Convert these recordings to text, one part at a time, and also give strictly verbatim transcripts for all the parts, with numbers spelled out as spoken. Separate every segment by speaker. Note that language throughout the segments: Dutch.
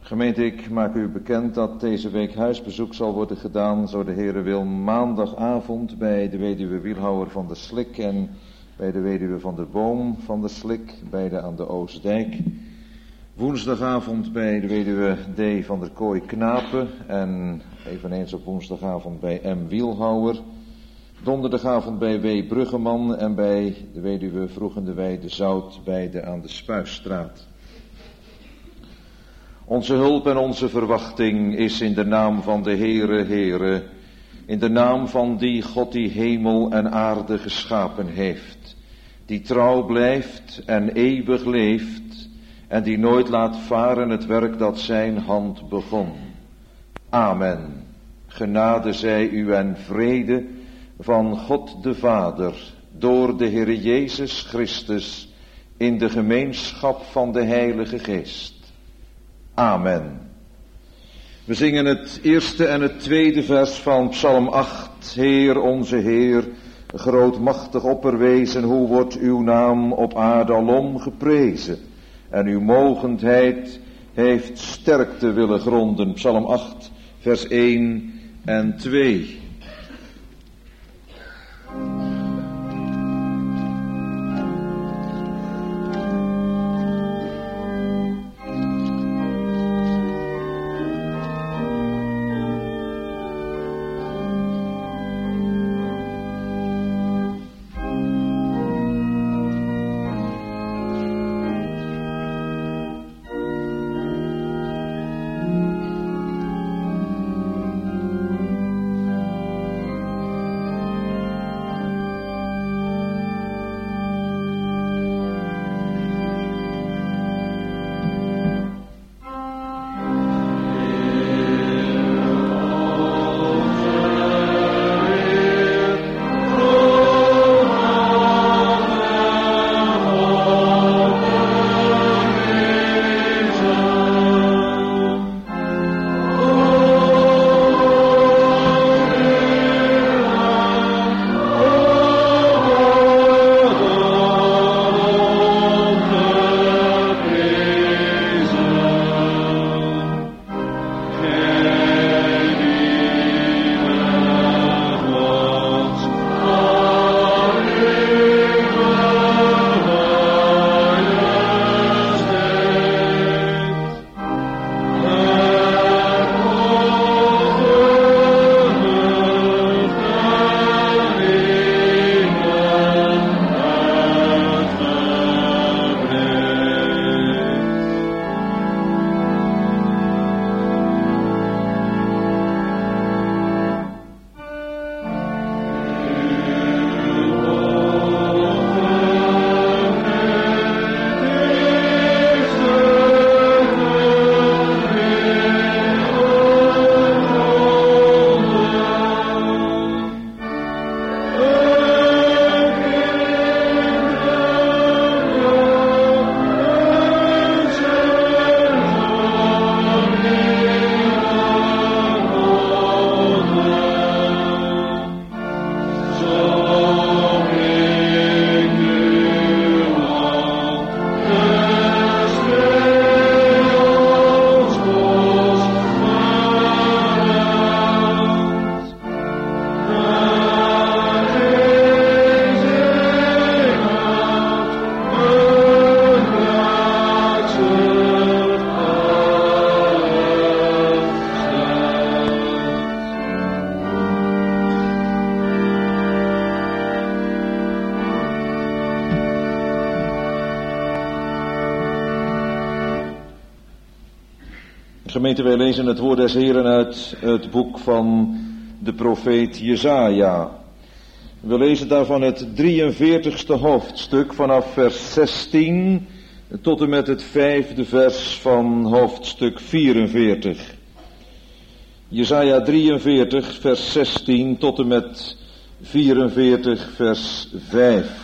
Speaker 1: Gemeente, ik maak u bekend dat deze week huisbezoek zal worden gedaan, zo de Heere wil, maandagavond bij de weduwe Wielhouwer van der Slik en bij de weduwe van der Boom van der Slik, beide aan de Oostdijk. Woensdagavond bij de weduwe D. van der Kooi Knapen en eveneens op woensdagavond bij M. Wielhouwer. Donderdagavond bij W. Bruggeman en bij de weduwe Vroegende de Zout, beide aan de Spuisstraat. Onze hulp en onze verwachting is in de naam van de Heere, Heere, in de naam van die God die hemel en aarde geschapen heeft, die trouw blijft en eeuwig leeft en die nooit laat varen het werk dat zijn hand begon. Amen. Genade zij u en vrede van God de Vader, door de Heere Jezus Christus, in de gemeenschap van de Heilige Geest. Amen. We zingen het eerste en het tweede vers van Psalm acht. Heer, onze Heer, grootmachtig opperwezen, hoe wordt uw naam op aarde alom geprezen? En uw mogendheid heeft sterkte willen gronden. Psalm acht, vers één en twee. Gemeente, wij lezen het woord des Heeren uit het boek van de profeet Jesaja. We lezen daarvan het drieënveertigste hoofdstuk vanaf vers zestien tot en met het vijfde vers van hoofdstuk vierenveertig. Jesaja drieënveertig vers zestien tot en met vierenveertig vers vijf.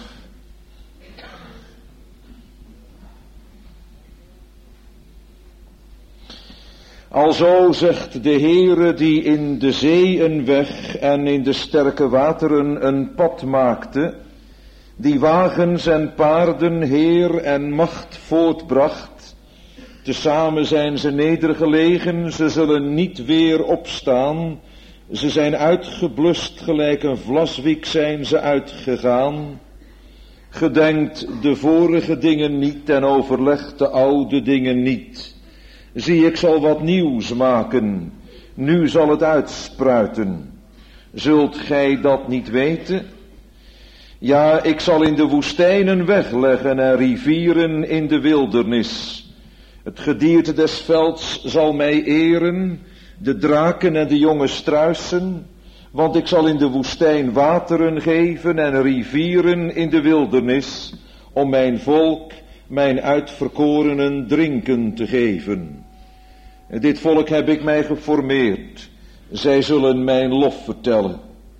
Speaker 1: Alzo zegt de Heere die in de zee een weg en in de sterke wateren een pad maakte, die wagens en paarden, heer en macht voortbracht, Tezamen zijn ze nedergelegen, ze zullen niet weer opstaan. Ze zijn uitgeblust, gelijk een vlaswiek zijn ze uitgegaan. Gedenkt de vorige dingen niet en overlegt de oude dingen niet. Zie, ik zal wat nieuws maken, nu zal het uitspruiten. Zult gij dat niet weten? Ja, ik zal in de woestijnen wegleggen en rivieren in de wildernis. Het gedierte des velds zal mij eren, de draken en de jonge struisen, want ik zal in de woestijn wateren geven en rivieren in de wildernis, om mijn volk, mijn uitverkorenen, drinken te geven. En dit volk heb ik mij geformeerd, zij zullen mijn lof vertellen.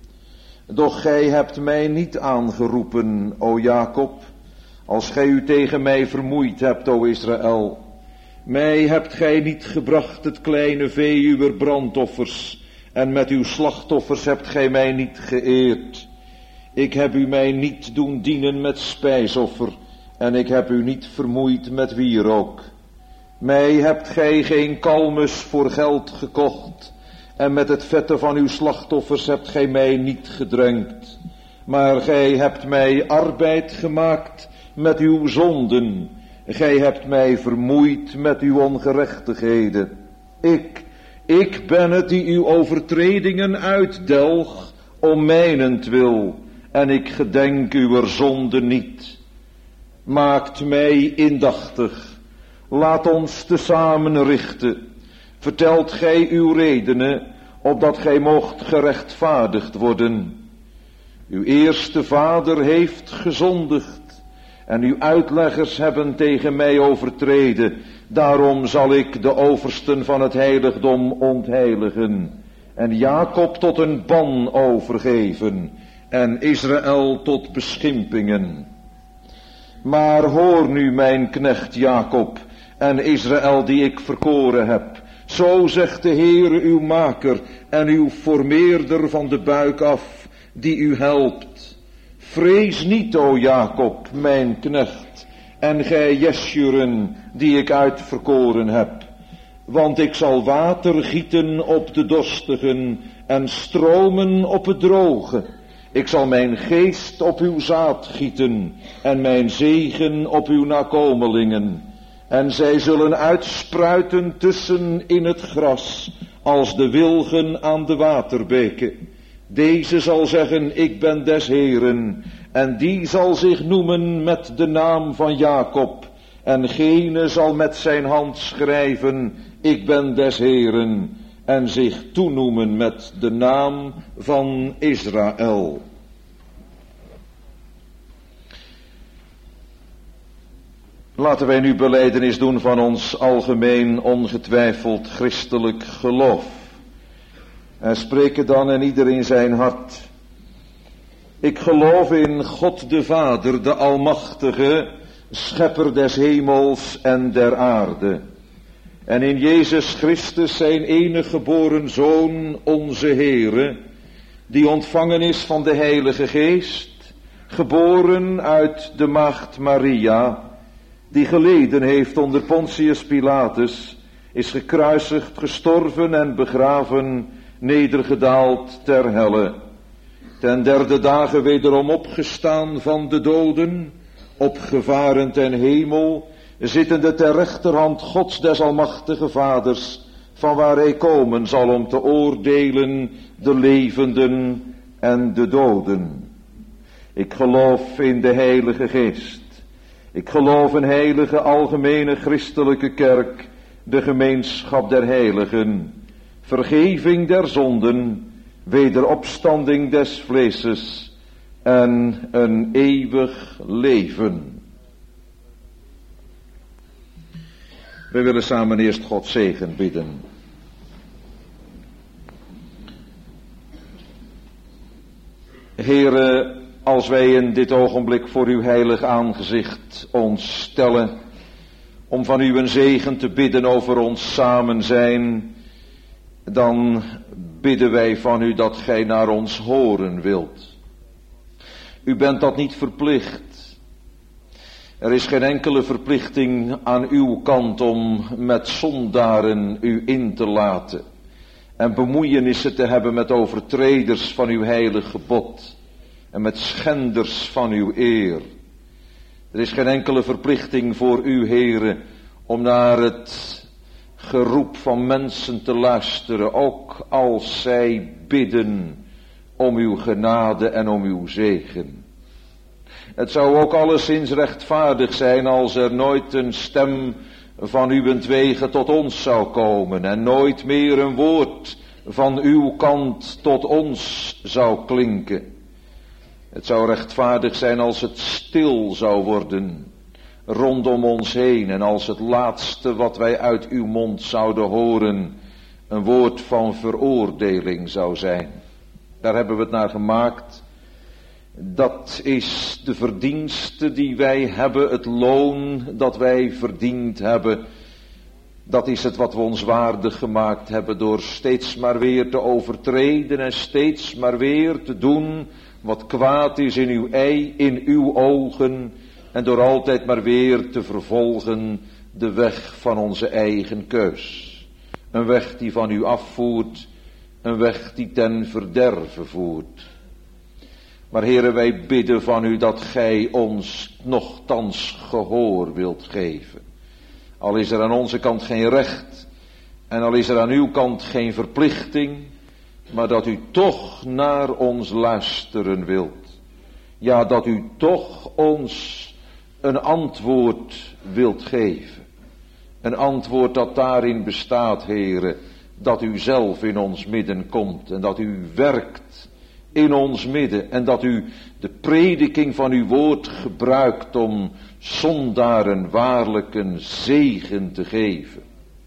Speaker 1: Doch gij hebt mij niet aangeroepen, o Jacob, als gij u tegen mij vermoeid hebt, o Israël. Mij hebt gij niet gebracht het kleine vee uwer brandoffers, en met uw slachtoffers hebt gij mij niet geëerd. Ik heb u mij niet doen dienen met spijsoffer, en ik heb u niet vermoeid met wierook. Mij hebt gij geen kalmes voor geld gekocht, en met het vette van uw slachtoffers hebt gij mij niet gedrenkt. Maar gij hebt mij arbeid gemaakt met uw zonden. Gij hebt mij vermoeid met uw ongerechtigheden. Ik, ik ben het die uw overtredingen uitdelg om mijnentwil, en ik gedenk uw zonden niet. Maakt mij indachtig, laat ons tezamen richten. Vertelt gij uw redenen, opdat gij mocht gerechtvaardigd worden. Uw eerste vader heeft gezondigd, en uw uitleggers hebben tegen mij overtreden. Daarom zal ik de oversten van het heiligdom ontheiligen, en Jacob tot een ban overgeven, en Israël tot beschimpingen. Maar hoor nu, mijn knecht Jacob, en Israël die ik verkoren heb. Zo zegt de Heere uw maker en uw formeerder van de buik af, die u helpt. Vrees niet, o Jacob, mijn knecht, en gij Jesjuren, die ik uitverkoren heb. Want ik zal water gieten op de dorstigen en stromen op het droge. Ik zal mijn geest op uw zaad gieten en mijn zegen op uw nakomelingen. En zij zullen uitspruiten tussen in het gras, als de wilgen aan de waterbeken. Deze zal zeggen, ik ben des Heeren, en die zal zich noemen met de naam van Jacob. En gene zal met zijn hand schrijven, ik ben des Heeren, en zich toenoemen met de naam van Israël. Laten wij nu belijdenis doen van ons algemeen ongetwijfeld christelijk geloof. En spreken dan in ieder in zijn hart. Ik geloof in God de Vader, de Almachtige, Schepper des hemels en der aarde. En in Jezus Christus, zijn enige geboren Zoon, onze Heere, die ontvangen is van de Heilige Geest, geboren uit de Maagd Maria, die geleden heeft onder Pontius Pilatus, is gekruisigd, gestorven en begraven, nedergedaald ter helle. Ten derde dagen wederom opgestaan van de doden, opgevaren ten hemel, zittende ter rechterhand Gods des Almachtige Vaders, van waar hij komen zal om te oordelen de levenden en de doden. Ik geloof in de Heilige Geest. Ik geloof in heilige algemene christelijke kerk, de gemeenschap der heiligen, vergeving der zonden, wederopstanding des vleeses en een eeuwig leven. We willen samen eerst Gods zegen bidden. Heere, als wij in dit ogenblik voor uw heilig aangezicht ons stellen, om van u een zegen te bidden over ons samen zijn, dan bidden wij van u dat gij naar ons horen wilt. U bent dat niet verplicht. Er is geen enkele verplichting aan uw kant om met zondaren u in te laten en bemoeienissen te hebben met overtreders van uw heilig gebod en met schenders van uw eer. Er is geen enkele verplichting voor u, Heere, om naar het geroep van mensen te luisteren, ook als zij bidden om uw genade en om uw zegen. Het zou ook alleszins rechtvaardig zijn als er nooit een stem van uwentwege tot ons zou komen en nooit meer een woord van uw kant tot ons zou klinken. Het zou rechtvaardig zijn als het stil zou worden rondom ons heen en als het laatste wat wij uit uw mond zouden horen een woord van veroordeling zou zijn. Daar hebben we het naar gemaakt. Dat is de verdienste die wij hebben, het loon dat wij verdiend hebben. Dat is het wat we ons waardig gemaakt hebben door steeds maar weer te overtreden en steeds maar weer te doen wat kwaad is in uw ei, in uw ogen en door altijd maar weer te vervolgen de weg van onze eigen keus. Een weg die van u afvoert, een weg die ten verderve voert. Maar Heere, wij bidden van u dat gij ons nochtans gehoor wilt geven. Al is er aan onze kant geen recht en al is er aan uw kant geen verplichting, maar dat u toch naar ons luisteren wilt. Ja, dat u toch ons een antwoord wilt geven. Een antwoord dat daarin bestaat, Heere, dat u zelf in ons midden komt en dat u werkt in ons midden en dat u de prediking van uw woord gebruikt om zondaren waarlijk een zegen te geven.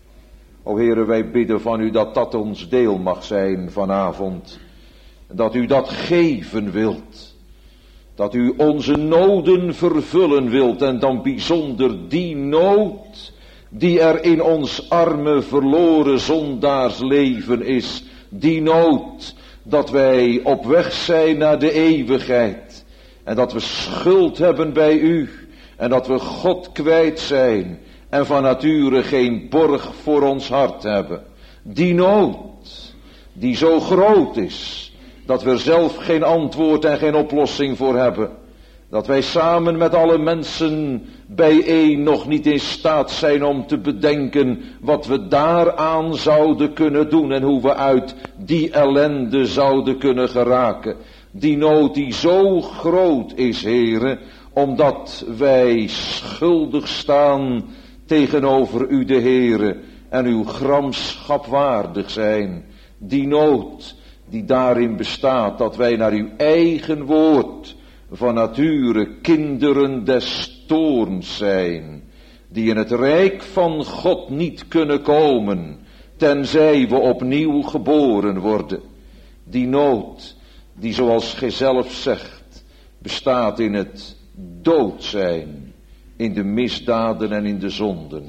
Speaker 1: O Heere, wij bidden van u dat dat ons deel mag zijn vanavond. Dat u dat geven wilt. Dat u onze noden vervullen wilt en dan bijzonder die nood die er in ons arme verloren zondaarsleven is. Die nood dat wij op weg zijn naar de eeuwigheid en dat we schuld hebben bij u en dat we God kwijt zijn en van nature geen borg voor ons hart hebben. Die nood die zo groot is dat we er zelf geen antwoord en geen oplossing voor hebben. Dat wij samen met alle mensen bijeen nog niet in staat zijn om te bedenken wat we daaraan zouden kunnen doen en hoe we uit die ellende zouden kunnen geraken. Die nood die zo groot is, Heere, omdat wij schuldig staan tegenover u de Heere en uw gramschap waardig zijn. Die nood die daarin bestaat dat wij naar uw eigen woord van nature kinderen des toorns zijn, die in het rijk van God niet kunnen komen, tenzij we opnieuw geboren worden. Die nood, die zoals gij zelf zegt, bestaat in het dood zijn, in de misdaden en in de zonden.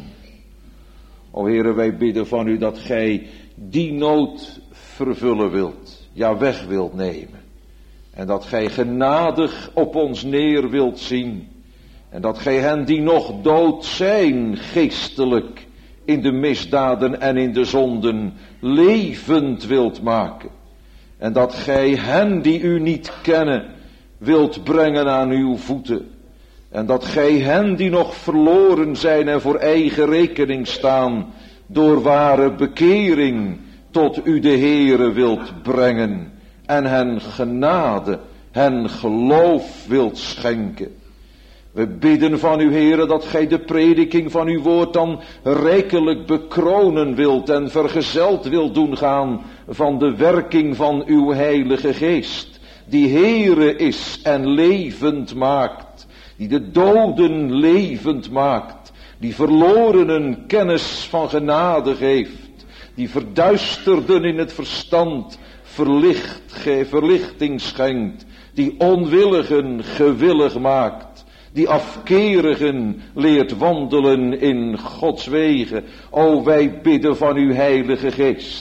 Speaker 1: O Heere, wij bidden van u dat gij die nood vervullen wilt, ja weg wilt nemen. En dat gij genadig op ons neer wilt zien. En dat gij hen die nog dood zijn, geestelijk, in de misdaden en in de zonden, levend wilt maken. En dat gij hen die u niet kennen, wilt brengen aan uw voeten. En dat gij hen die nog verloren zijn en voor eigen rekening staan, door ware bekering tot u de Heere wilt brengen. En hen genade, hen geloof wilt schenken. We bidden van u, Heere, dat gij de prediking van uw woord dan rijkelijk bekronen wilt en vergezeld wilt doen gaan van de werking van uw heilige geest. Die Heere is en levend maakt. Die de doden levend maakt. Die verlorenen kennis van genade geeft. Die verduisterden in het verstand verlicht, verlichting schenkt. Die onwilligen gewillig maakt. Die afkerigen leert wandelen in Gods wegen. O, wij bidden van uw heilige geest.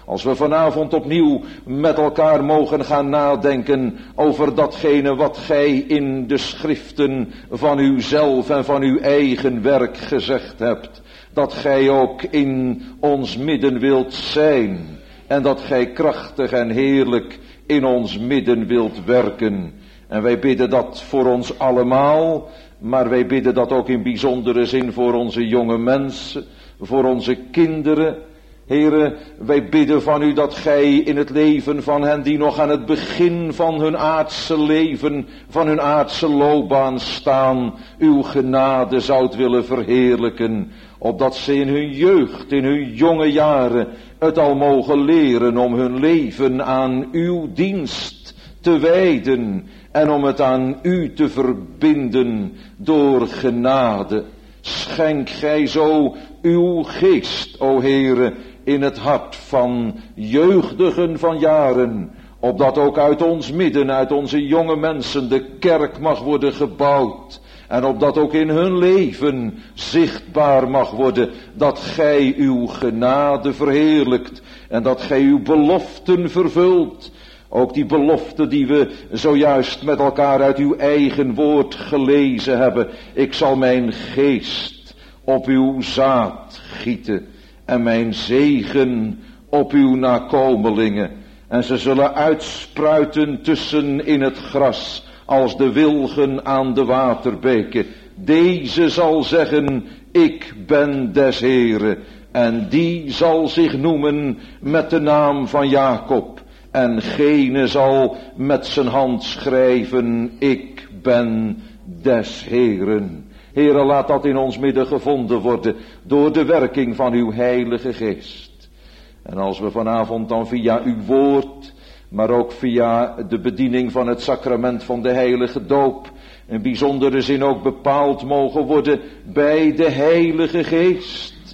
Speaker 1: Als we vanavond opnieuw met elkaar mogen gaan nadenken over datgene wat gij in de schriften van uzelf en van uw eigen werk gezegd hebt. Dat gij ook in ons midden wilt zijn. En dat gij krachtig en heerlijk in ons midden wilt werken. En wij bidden dat voor ons allemaal. Maar wij bidden dat ook in bijzondere zin voor onze jonge mensen. Voor onze kinderen. Heren, wij bidden van u dat gij in het leven van hen die nog aan het begin van hun aardse leven, van hun aardse loopbaan staan, uw genade zoudt willen verheerlijken. Opdat ze in hun jeugd, in hun jonge jaren, het al mogen leren om hun leven aan uw dienst te wijden en om het aan u te verbinden door genade. Schenk gij zo uw geest, o Heere, in het hart van jeugdigen van jaren, opdat ook uit ons midden, uit onze jonge mensen, de kerk mag worden gebouwd. En opdat ook in hun leven zichtbaar mag worden dat gij uw genade verheerlijkt. En dat gij uw beloften vervult. Ook die belofte die we zojuist met elkaar uit uw eigen woord gelezen hebben. Ik zal mijn geest op uw zaad gieten. En mijn zegen op uw nakomelingen. En ze zullen uitspruiten tussen in het gras. Als de wilgen aan de waterbeken. Deze zal zeggen, ik ben des Heren. En die zal zich noemen met de naam van Jacob. En gene zal met zijn hand schrijven, ik ben des Heren. Heere, laat dat in ons midden gevonden worden door de werking van uw heilige geest. En als we vanavond dan via uw woord, maar ook via de bediening van het sacrament van de heilige doop, in bijzondere zin ook bepaald mogen worden bij de heilige geest.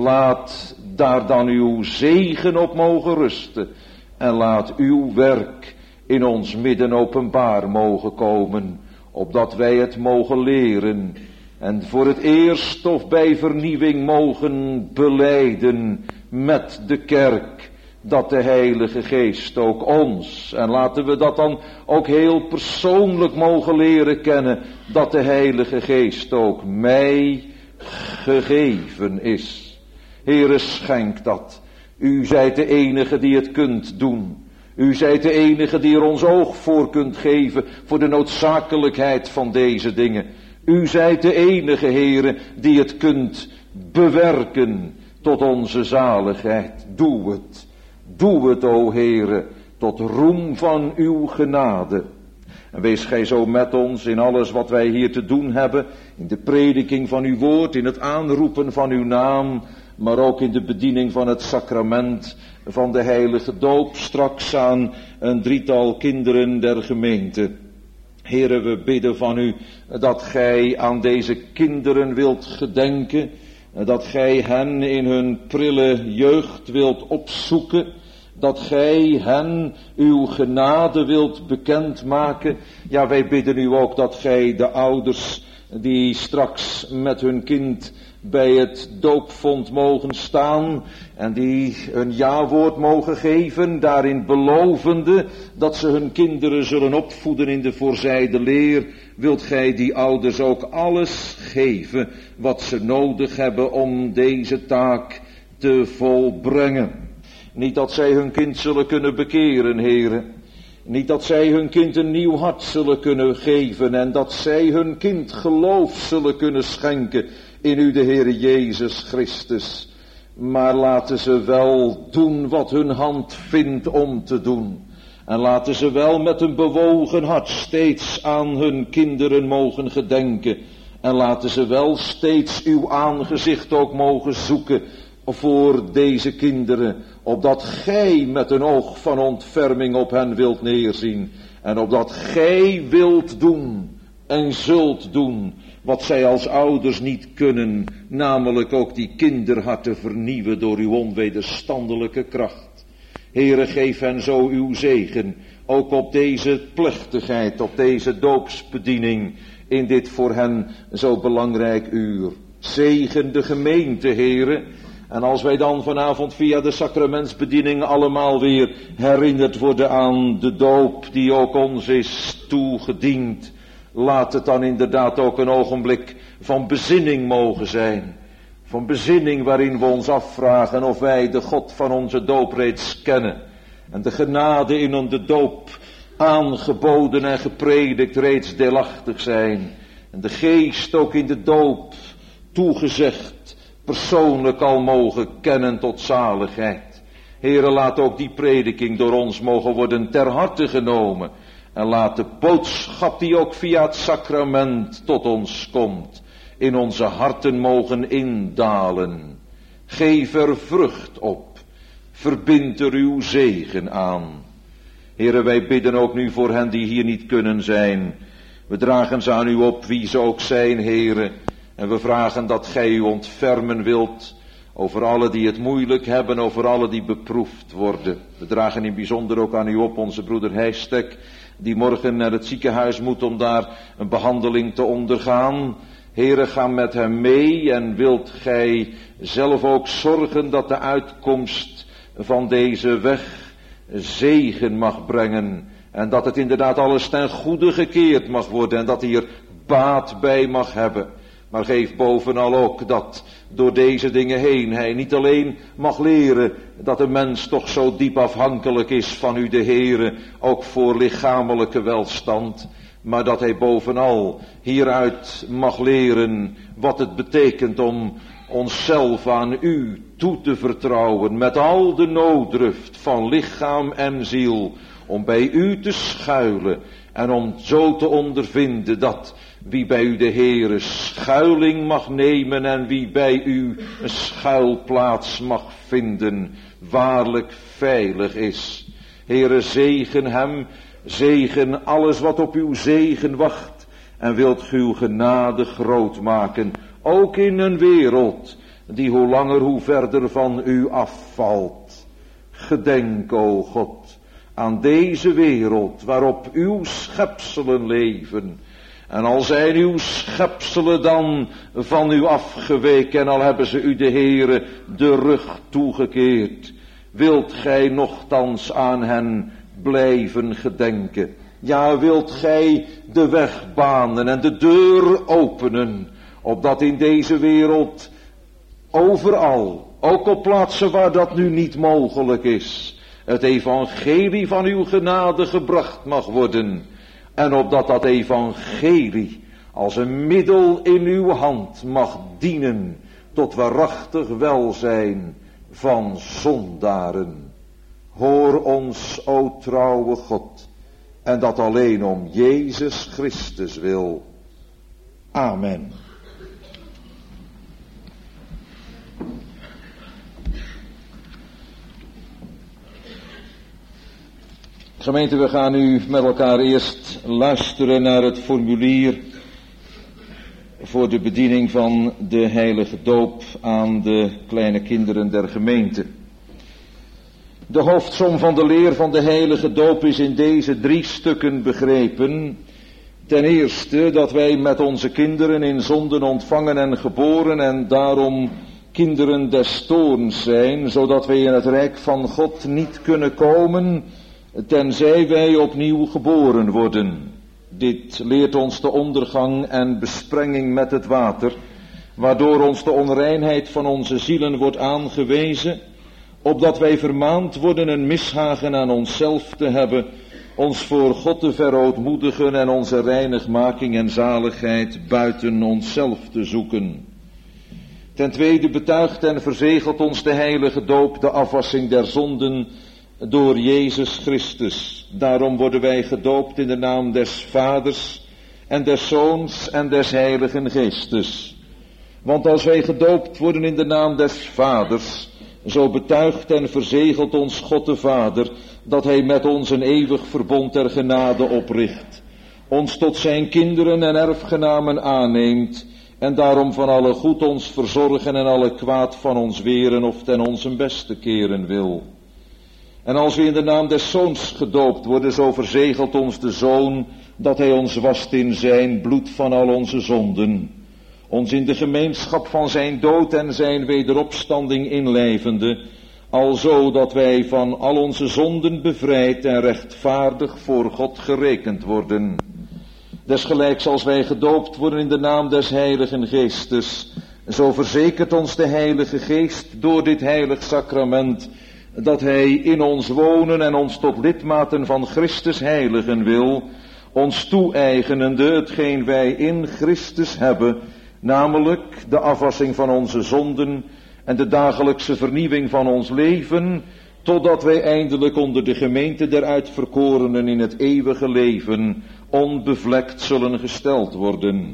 Speaker 1: Laat daar dan uw zegen op mogen rusten. En laat uw werk in ons midden openbaar mogen komen, opdat wij het mogen leren. En voor het eerst of bij vernieuwing mogen belijden met de kerk, dat de Heilige Geest ook ons, en laten we dat dan ook heel persoonlijk mogen leren kennen, dat de Heilige Geest ook mij gegeven is. Heere, schenk dat. U zijt de enige die het kunt doen. U zijt de enige die er ons oog voor kunt geven, voor de noodzakelijkheid van deze dingen. U zijt de enige, Heere, die het kunt bewerken tot onze zaligheid. Doe het. Doe het, o Heere, tot roem van uw genade. En wees gij zo met ons in alles wat wij hier te doen hebben, in de prediking van uw woord, in het aanroepen van uw naam, maar ook in de bediening van het sacrament van de heilige doop, straks aan een drietal kinderen der gemeente. Heere, we bidden van u dat gij aan deze kinderen wilt gedenken, dat gij hen in hun prille jeugd wilt opzoeken, dat gij hen uw genade wilt bekendmaken. Ja, wij bidden u ook dat gij de ouders die straks met hun kind bij het doopvond mogen staan en die een ja-woord mogen geven, daarin belovende dat ze hun kinderen zullen opvoeden in de voorzijde leer, wilt gij die ouders ook alles geven wat ze nodig hebben om deze taak te volbrengen. Niet dat zij hun kind zullen kunnen bekeren, Heere. Niet dat zij hun kind een nieuw hart zullen kunnen geven en dat zij hun kind geloof zullen kunnen schenken in u, de Heere Jezus Christus. Maar laten ze wel doen wat hun hand vindt om te doen. En laten ze wel met een bewogen hart steeds aan hun kinderen mogen gedenken. En laten ze wel steeds uw aangezicht ook mogen zoeken voor deze kinderen, opdat gij met een oog van ontferming op hen wilt neerzien, en opdat gij wilt doen en zult doen wat zij als ouders niet kunnen, namelijk ook die kinderharten vernieuwen door uw onwederstandelijke kracht. Heere, geef hen zo uw zegen, ook op deze plechtigheid, op deze doopsbediening, in dit voor hen zo belangrijk uur. Zegen de gemeente, Heere, En als wij dan vanavond via de sacramentsbediening allemaal weer herinnerd worden aan de doop die ook ons is toegediend, laat het dan inderdaad ook een ogenblik van bezinning mogen zijn. Van bezinning waarin we ons afvragen of wij de God van onze doop reeds kennen. En de genade in de doop aangeboden en gepredikt reeds deelachtig zijn. En de geest ook in de doop toegezegd persoonlijk al mogen kennen tot zaligheid. Heere, laat ook die prediking door ons mogen worden ter harte genomen. En laat de boodschap die ook via het sacrament tot ons komt, in onze harten mogen indalen. Geef er vrucht op. Verbind er uw zegen aan. Heere, wij bidden ook nu voor hen die hier niet kunnen zijn. We dragen ze aan u op, wie ze ook zijn, Heere. En we vragen dat gij u ontfermen wilt over alle die het moeilijk hebben, over alle die beproefd worden. We dragen in bijzonder ook aan u op onze broeder Heijstek, die morgen naar het ziekenhuis moet om daar een behandeling te ondergaan. Heere, ga met hem mee en wilt gij zelf ook zorgen dat de uitkomst van deze weg zegen mag brengen. En dat het inderdaad alles ten goede gekeerd mag worden en dat hij er baat bij mag hebben. Maar geef bovenal ook dat door deze dingen heen hij niet alleen mag leren dat de mens toch zo diep afhankelijk is van u de Heere, ook voor lichamelijke welstand. Maar dat hij bovenal hieruit mag leren wat het betekent om onszelf aan u toe te vertrouwen met al de nooddruft van lichaam en ziel, om bij u te schuilen en om zo te ondervinden dat wie bij u de Heere schuiling mag nemen en wie bij u een schuilplaats mag vinden, waarlijk veilig is. Heere, zegen hem, zegen alles wat op uw zegen wacht en wilt uw genade groot maken, ook in een wereld die hoe langer hoe verder van u afvalt. Gedenk, o God, aan deze wereld waarop uw schepselen leven. En al zijn uw schepselen dan van u afgeweken en al hebben ze u de Heere de rug toegekeerd, wilt gij nochtans aan hen blijven gedenken. Ja, wilt gij de weg banen en de deur openen, opdat in deze wereld overal, ook op plaatsen waar dat nu niet mogelijk is, het evangelie van uw genade gebracht mag worden. En opdat dat evangelie als een middel in uw hand mag dienen tot waarachtig welzijn van zondaren. Hoor ons, o trouwe God, en dat alleen om Jezus Christus wil. Amen. Gemeente, we gaan nu met elkaar eerst luisteren naar het formulier voor de bediening van de heilige doop aan de kleine kinderen der gemeente. De hoofdsom van de leer van de heilige doop is in deze drie stukken begrepen. Ten eerste dat wij met onze kinderen in zonden ontvangen en geboren en daarom kinderen des toorns zijn, zodat wij in het rijk van God niet kunnen komen tenzij wij opnieuw geboren worden. Dit leert ons de ondergang en besprenging met het water, waardoor ons de onreinheid van onze zielen wordt aangewezen, opdat wij vermaand worden een mishagen aan onszelf te hebben, ons voor God te verootmoedigen en onze reinigmaking en zaligheid buiten onszelf te zoeken. Ten tweede betuigt en verzegelt ons de heilige doop de afwassing der zonden door Jezus Christus. Daarom worden wij gedoopt in de naam des Vaders en des Zoons en des Heiligen Geestes. Want als wij gedoopt worden in de naam des Vaders, zo betuigt en verzegelt ons God de Vader dat hij met ons een eeuwig verbond der genade opricht, ons tot zijn kinderen en erfgenamen aanneemt en daarom van alle goed ons verzorgen en alle kwaad van ons weren of ten onze beste keren wil. En als we in de naam des Zoons gedoopt worden, zo verzegelt ons de Zoon dat hij ons wast in zijn bloed van al onze zonden, ons in de gemeenschap van zijn dood en zijn wederopstanding inlijvende, alzo dat wij van al onze zonden bevrijd en rechtvaardig voor God gerekend worden. Desgelijks als wij gedoopt worden in de naam des Heiligen Geestes, zo verzekert ons de Heilige Geest door dit heilig sacrament, dat hij in ons wonen en ons tot lidmaten van Christus heiligen wil, ons toe-eigenende hetgeen wij in Christus hebben, namelijk de afwassing van onze zonden en de dagelijkse vernieuwing van ons leven, totdat wij eindelijk onder de gemeente der uitverkorenen in het eeuwige leven onbevlekt zullen gesteld worden.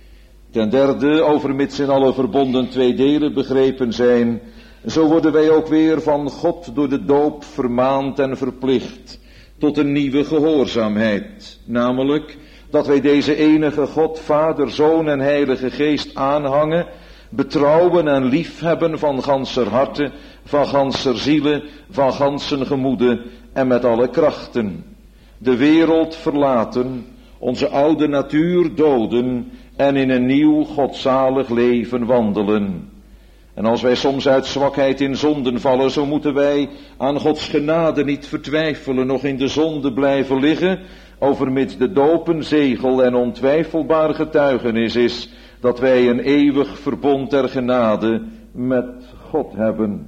Speaker 1: Ten derde, overmits in alle verbonden twee delen begrepen zijn, zo worden wij ook weer van God door de doop vermaand en verplicht tot een nieuwe gehoorzaamheid, namelijk dat wij deze enige God, Vader, Zoon en Heilige Geest aanhangen, betrouwen en liefhebben van ganser harte, van ganser ziele, van gansen gemoede en met alle krachten. De wereld verlaten, onze oude natuur doden en in een nieuw godzalig leven wandelen. En als wij soms uit zwakheid in zonden vallen, zo moeten wij aan Gods genade niet vertwijfelen, nog in de zonde blijven liggen, overmits de doop een zegel en ontwijfelbaar getuigenis is, dat wij een eeuwig verbond der genade met God hebben.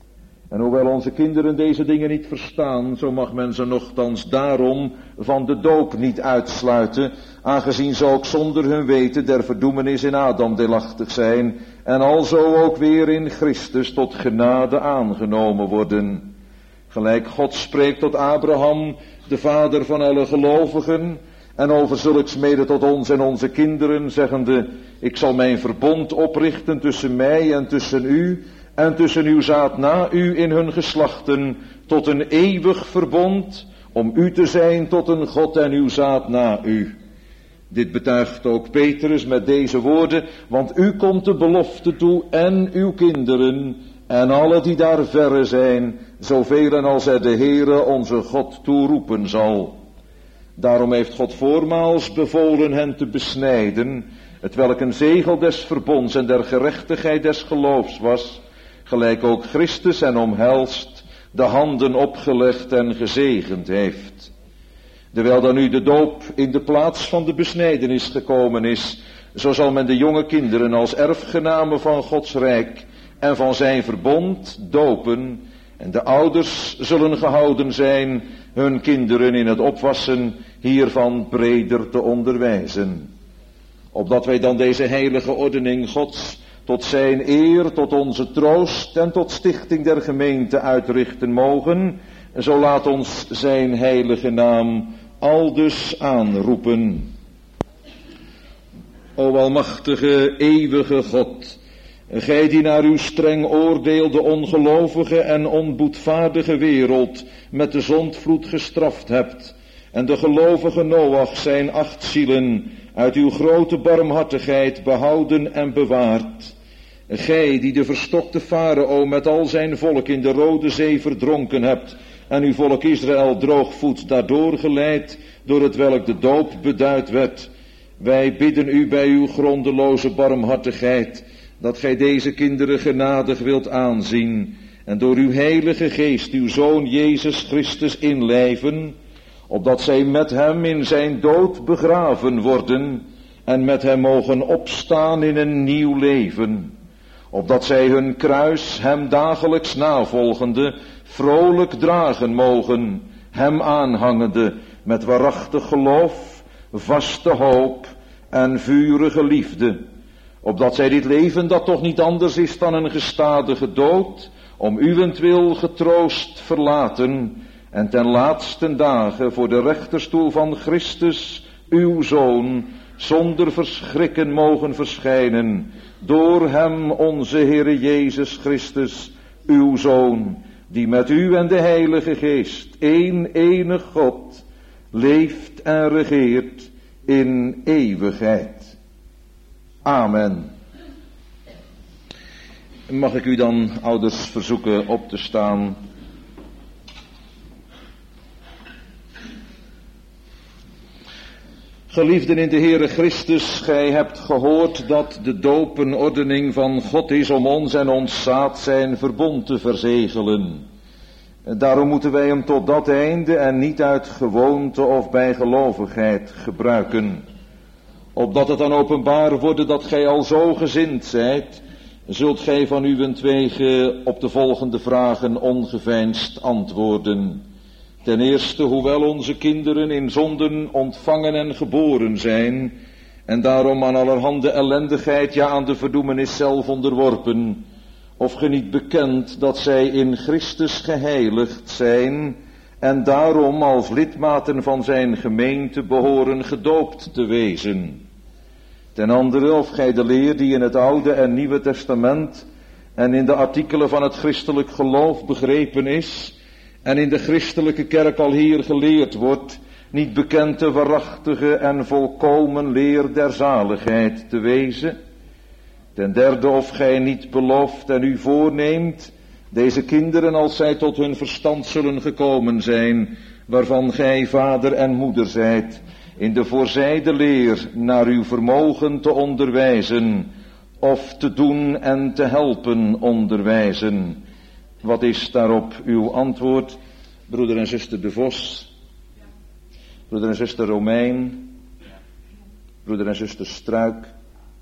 Speaker 1: En hoewel onze kinderen deze dingen niet verstaan, zo mag men ze nochtans daarom van de doop niet uitsluiten, aangezien ze ook zonder hun weten der verdoemenis in Adam deelachtig zijn, en alzo ook weer in Christus tot genade aangenomen worden. Gelijk God spreekt tot Abraham, de vader van alle gelovigen, en over zulks mede tot ons en onze kinderen, zeggende, ik zal mijn verbond oprichten tussen mij en tussen u, en tussen uw zaad na u in hun geslachten, tot een eeuwig verbond, om u te zijn tot een God en uw zaad na u. Dit betuigt ook Petrus met deze woorden, want u komt de belofte toe en uw kinderen, en alle die daar verre zijn, zoveel als er de Heere onze God toeroepen zal. Daarom heeft God voormaals bevolen hen te besnijden, hetwelk een zegel des verbonds en der gerechtigheid des geloofs was, gelijk ook Christus hen omhelst, de handen opgelegd en gezegend heeft. Terwijl dan nu de doop in de plaats van de besnijdenis gekomen is, zo zal men de jonge kinderen als erfgenamen van Gods rijk en van zijn verbond dopen, en de ouders zullen gehouden zijn hun kinderen in het opwassen hiervan breder te onderwijzen. Opdat wij dan deze heilige ordening Gods tot zijn eer, tot onze troost en tot stichting der gemeente uitrichten mogen, zo laat ons zijn heilige naam aldus aanroepen. O almachtige, eeuwige God, gij die naar uw streng oordeel de ongelovige en onboedvaardige wereld met de zondvloed gestraft hebt, en de gelovige Noach zijn acht zielen uit uw grote barmhartigheid behouden en bewaard. Gij die de verstokte Farao met al zijn volk in de Rode Zee verdronken hebt, en uw volk Israël droogvoets daardoor geleid, door het welk de doop beduid werd. Wij bidden u bij uw grondeloze barmhartigheid, dat gij deze kinderen genadig wilt aanzien, en door uw heilige geest uw Zoon Jezus Christus inlijven, opdat zij met hem in zijn dood begraven worden, en met hem mogen opstaan in een nieuw leven. Opdat zij hun kruis, hem dagelijks navolgende, vrolijk dragen mogen, hem aanhangende, met waarachtig geloof, vaste hoop en vurige liefde. Opdat zij dit leven, dat toch niet anders is dan een gestadige dood, om uwentwil getroost verlaten, en ten laatsten dagen voor de rechterstoel van Christus, uw Zoon, zonder verschrikken mogen verschijnen, door hem onze Heere Jezus Christus, uw Zoon, die met u en de Heilige Geest, één enig God, leeft en regeert in eeuwigheid. Amen. Mag ik u dan, ouders, verzoeken op te staan. Geliefden in de Heere Christus, gij hebt gehoord dat de doop een ordening van God is om ons en ons zaad zijn verbond te verzegelen. En daarom moeten wij hem tot dat einde en niet uit gewoonte of bijgelovigheid gebruiken. Opdat het dan openbaar wordt dat gij al zo gezind zijt, zult gij van uwentwege op de volgende vragen ongeveinsd antwoorden. Ten eerste, hoewel onze kinderen in zonden ontvangen en geboren zijn, en daarom aan allerhande ellendigheid, ja aan de verdoemenis zelf onderworpen, of ge niet bekent dat zij in Christus geheiligd zijn, en daarom als lidmaten van zijn gemeente behoren gedoopt te wezen. Ten andere, of gij de leer die in het Oude en Nieuwe Testament en in de artikelen van het christelijk geloof begrepen is, en in de christelijke kerk al hier geleerd wordt, niet bekend de waarachtige en volkomen leer der zaligheid te wezen. Ten derde, of gij niet belooft en u voorneemt, deze kinderen als zij tot hun verstand zullen gekomen zijn, waarvan gij vader en moeder zijt, in de voorzijde leer naar uw vermogen te onderwijzen, of te doen en te helpen onderwijzen. Wat is daarop uw antwoord, broeder en zuster De Vos, broeder en zuster Romein, broeder en zuster Struik?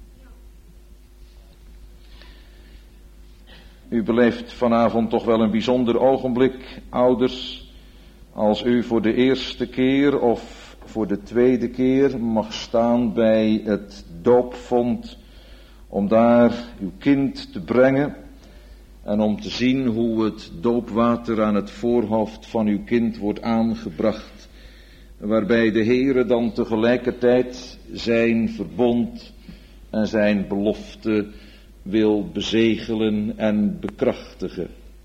Speaker 1: U beleeft vanavond toch wel een bijzonder ogenblik, ouders, als u voor de eerste keer of voor de tweede keer mag staan bij het doopvont, om daar uw kind te brengen en om te zien hoe het doopwater aan het voorhoofd van uw kind wordt aangebracht, waarbij de Heere dan tegelijkertijd zijn verbond en zijn belofte wil bezegelen en bekrachtigen.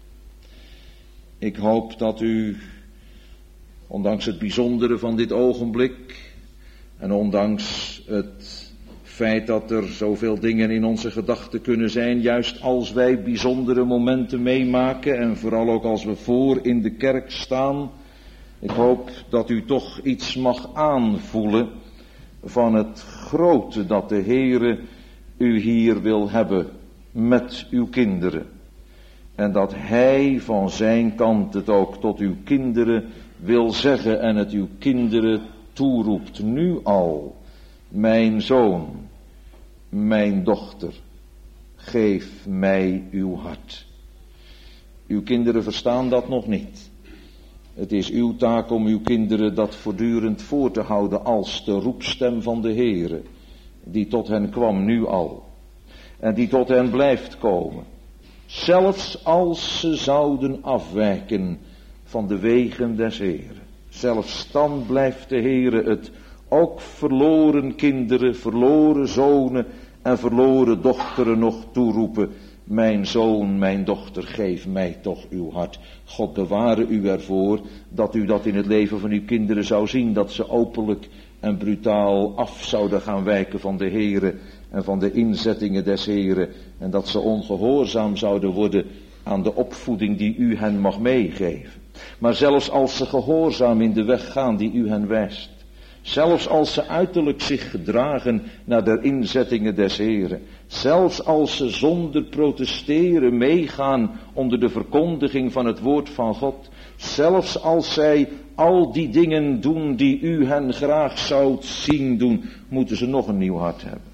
Speaker 1: Ik hoop dat u, ondanks het bijzondere van dit ogenblik en ondanks het feit dat er zoveel dingen in onze gedachten kunnen zijn, juist als wij bijzondere momenten meemaken en vooral ook als we voor in de kerk staan, ik hoop dat u toch iets mag aanvoelen van het grote dat de Heere u hier wil hebben met uw kinderen. En dat Hij van zijn kant het ook tot uw kinderen wil zeggen en het uw kinderen toeroept, nu al. Mijn zoon, mijn dochter, geef mij uw hart. Uw kinderen verstaan dat nog niet. Het is uw taak om uw kinderen dat voortdurend voor te houden als de roepstem van de Heere, die tot hen kwam nu al. En die tot hen blijft komen. Zelfs als ze zouden afwijken van de wegen des Heeren. Zelfs dan blijft de Heere het ook verloren kinderen, verloren zonen en verloren dochteren nog toeroepen. Mijn zoon, mijn dochter, geef mij toch uw hart. God beware u ervoor dat u dat in het leven van uw kinderen zou zien, dat ze openlijk en brutaal af zouden gaan wijken van de Heere en van de inzettingen des Heeren, en dat ze ongehoorzaam zouden worden aan de opvoeding die u hen mag meegeven. Maar zelfs als ze gehoorzaam in de weg gaan die u hen wijst, zelfs als ze uiterlijk zich gedragen naar de inzettingen des Heeren, zelfs als ze zonder protesteren meegaan onder de verkondiging van het woord van God, zelfs als zij al die dingen doen die u hen graag zoudt zien doen, moeten ze nog een nieuw hart hebben.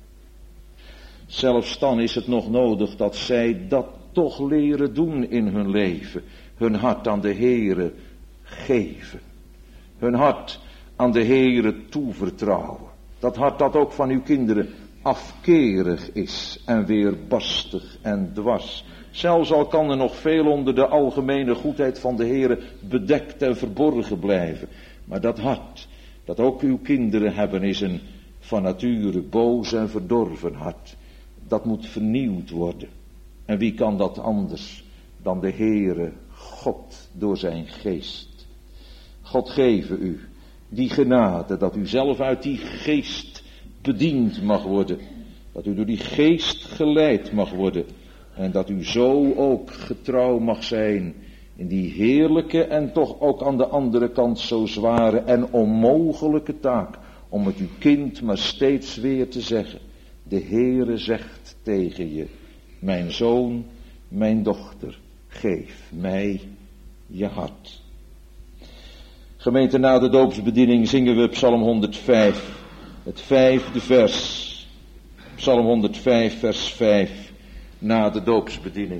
Speaker 1: Zelfs dan is het nog nodig dat zij dat toch leren doen in hun leven. Hun hart aan de Heere geven. Hun hart aan de Heere toevertrouwen. Dat hart dat ook van uw kinderen afkerig is en weerbarstig en dwars. Zelfs al kan er nog veel onder de algemene goedheid van de Heere bedekt en verborgen blijven. Maar dat hart, dat ook uw kinderen hebben, is een van nature boos en verdorven hart. Dat moet vernieuwd worden. En wie kan dat anders dan de Heere God door zijn geest? God geven u die genade dat u zelf uit die geest bediend mag worden. Dat u door die geest geleid mag worden. En dat u zo ook getrouw mag zijn in die heerlijke en toch ook aan de andere kant zo zware en onmogelijke taak om het uw kind maar steeds weer te zeggen. De Heere zegt tegen je, mijn zoon, mijn dochter, geef mij je hart. Gemeente, na de doopsbediening zingen we Psalm honderdvijf, het vijfde vers. Psalm honderdvijf, vers vijf, na de doopsbediening.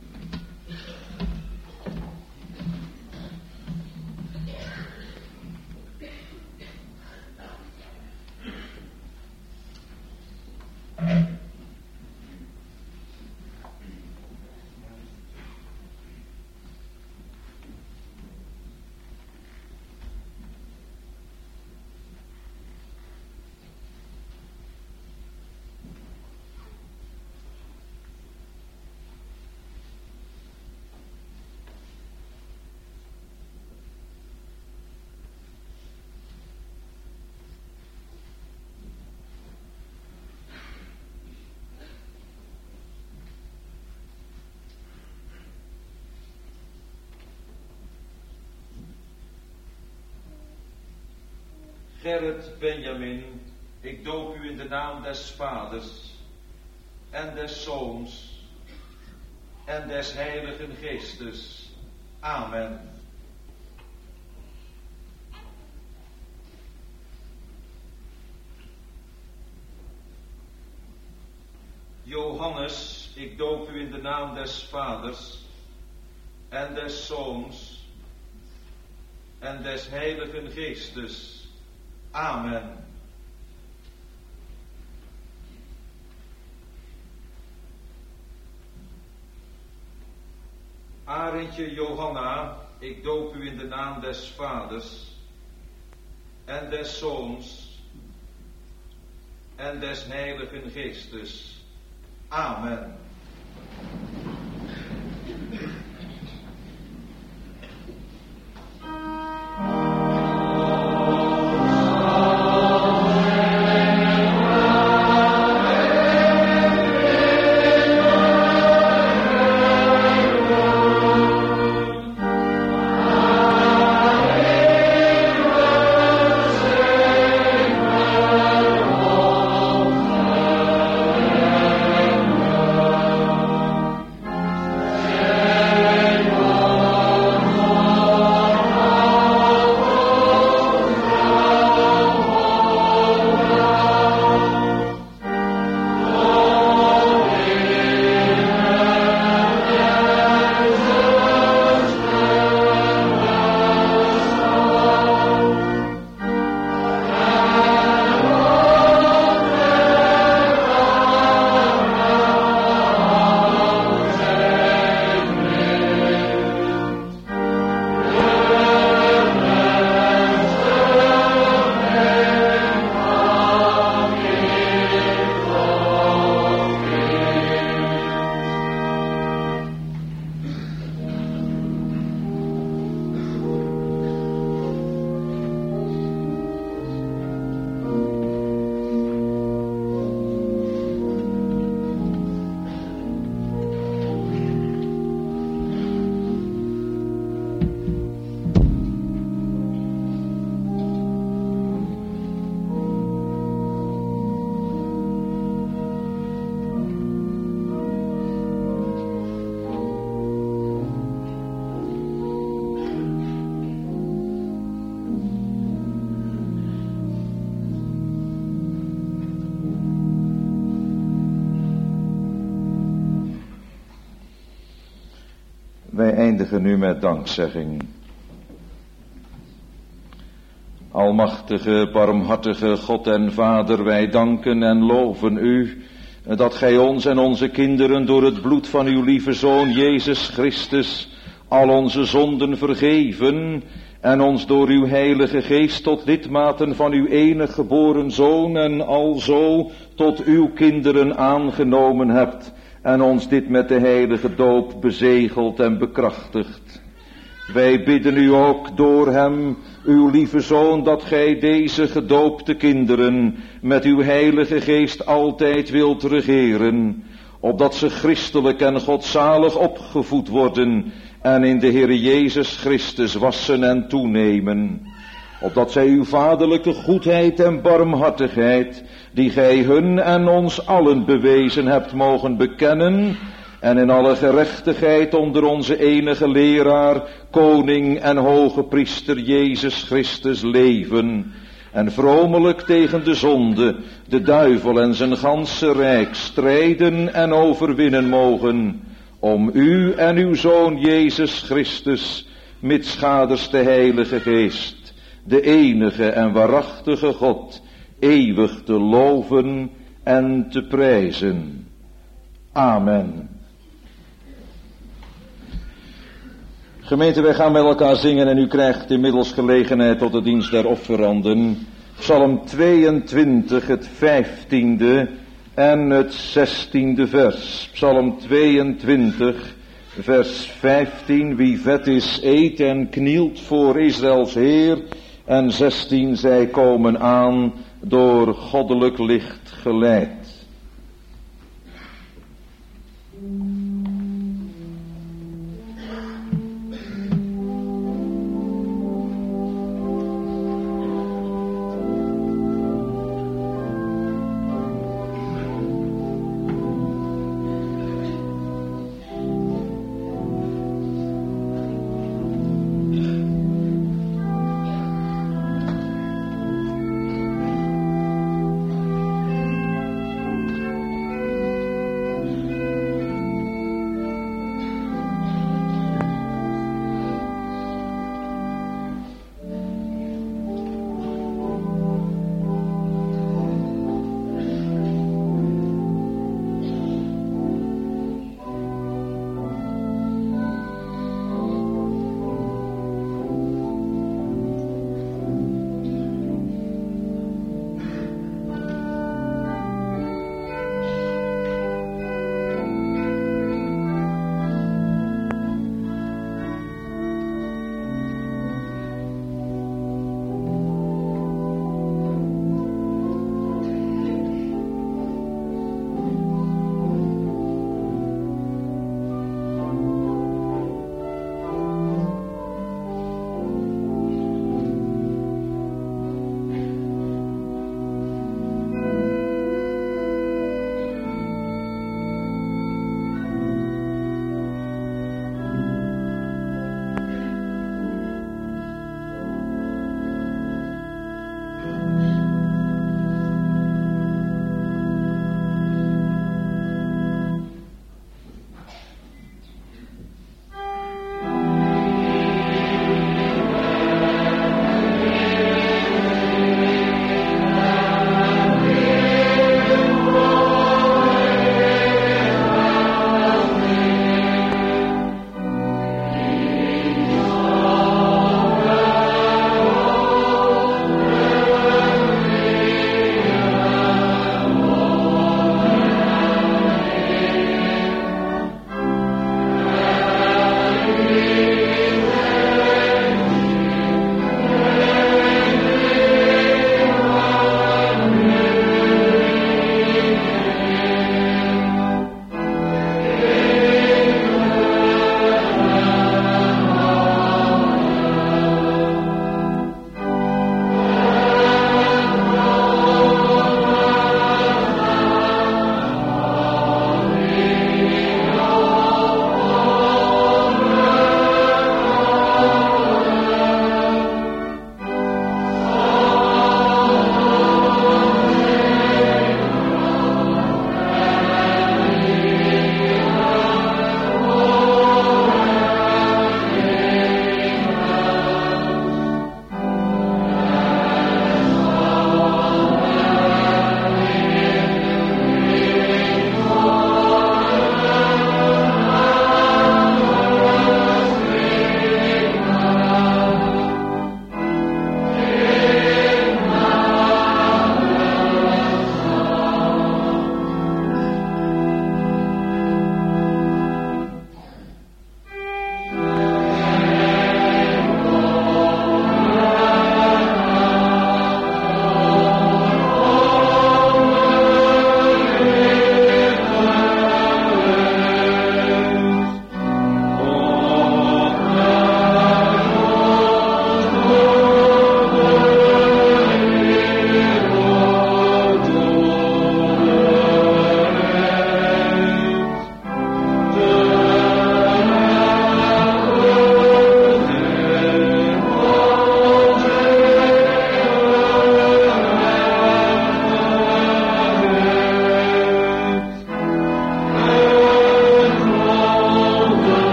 Speaker 2: Gerrit Benjamin, ik doop u in de naam des Vaders en des Zoons en des Heiligen Geestes. Amen. Johannes, ik doop u in de naam des Vaders en des Zoons en des Heiligen Geestes. Amen. Arendtje Johanna, ik doop u in de naam des Vaders en des Zoons en des Heiligen Geestes. Amen.
Speaker 1: Wij eindigen nu met dankzegging. Almachtige, barmhartige God en Vader, wij danken en loven u, dat gij ons en onze kinderen door het bloed van uw lieve Zoon Jezus Christus al onze zonden vergeven en ons door uw Heilige Geest tot lidmaten van uw enig geboren Zoon en alzo tot uw kinderen aangenomen hebt en ons dit met de heilige doop bezegeld en bekrachtigd. Wij bidden u ook door hem, uw lieve Zoon, dat gij deze gedoopte kinderen met uw Heilige Geest altijd wilt regeren, opdat ze christelijk en godzalig opgevoed worden en in de Heere Jezus Christus wassen en toenemen. opdat zij uw vaderlijke goedheid en barmhartigheid, die gij hun en ons allen bewezen hebt, mogen bekennen, en in alle gerechtigheid onder onze enige leraar, koning en hoge priester Jezus Christus leven, en vromelijk tegen de zonde, de duivel en zijn ganse rijk strijden en overwinnen mogen, om u en uw Zoon Jezus Christus, mitschaders de Heilige Geest, de enige en waarachtige God, eeuwig te loven en te prijzen. Amen. Gemeente, wij gaan met elkaar zingen en u krijgt inmiddels gelegenheid tot de dienst der offeranden. Psalm tweeëntwintig, het vijftiende en het zestiende vers. Psalm tweeëntwintig, vers vijftien. Wie vet is, eet en knielt voor Israëls Heer. En zestien, zij komen aan door goddelijk licht geleid.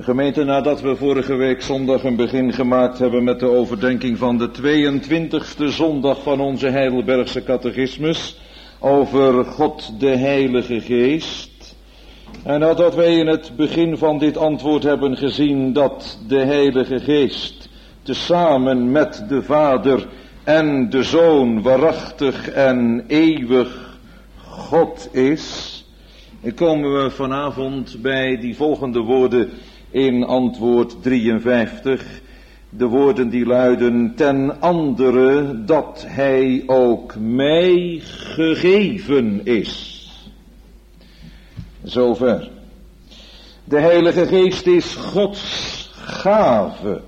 Speaker 1: Gemeente, nadat we vorige week zondag een begin gemaakt hebben met de overdenking van de tweeëntwintigste zondag van onze Heidelbergse catechismus over God de Heilige Geest. En nadat wij in het begin van dit antwoord hebben gezien dat de Heilige Geest tezamen met de Vader en de Zoon waarachtig en eeuwig God is, komen we vanavond bij die volgende woorden in antwoord drieënvijftig. De woorden die luiden: ten andere dat hij ook mij gegeven is. Zover. De Heilige Geest is Gods gave,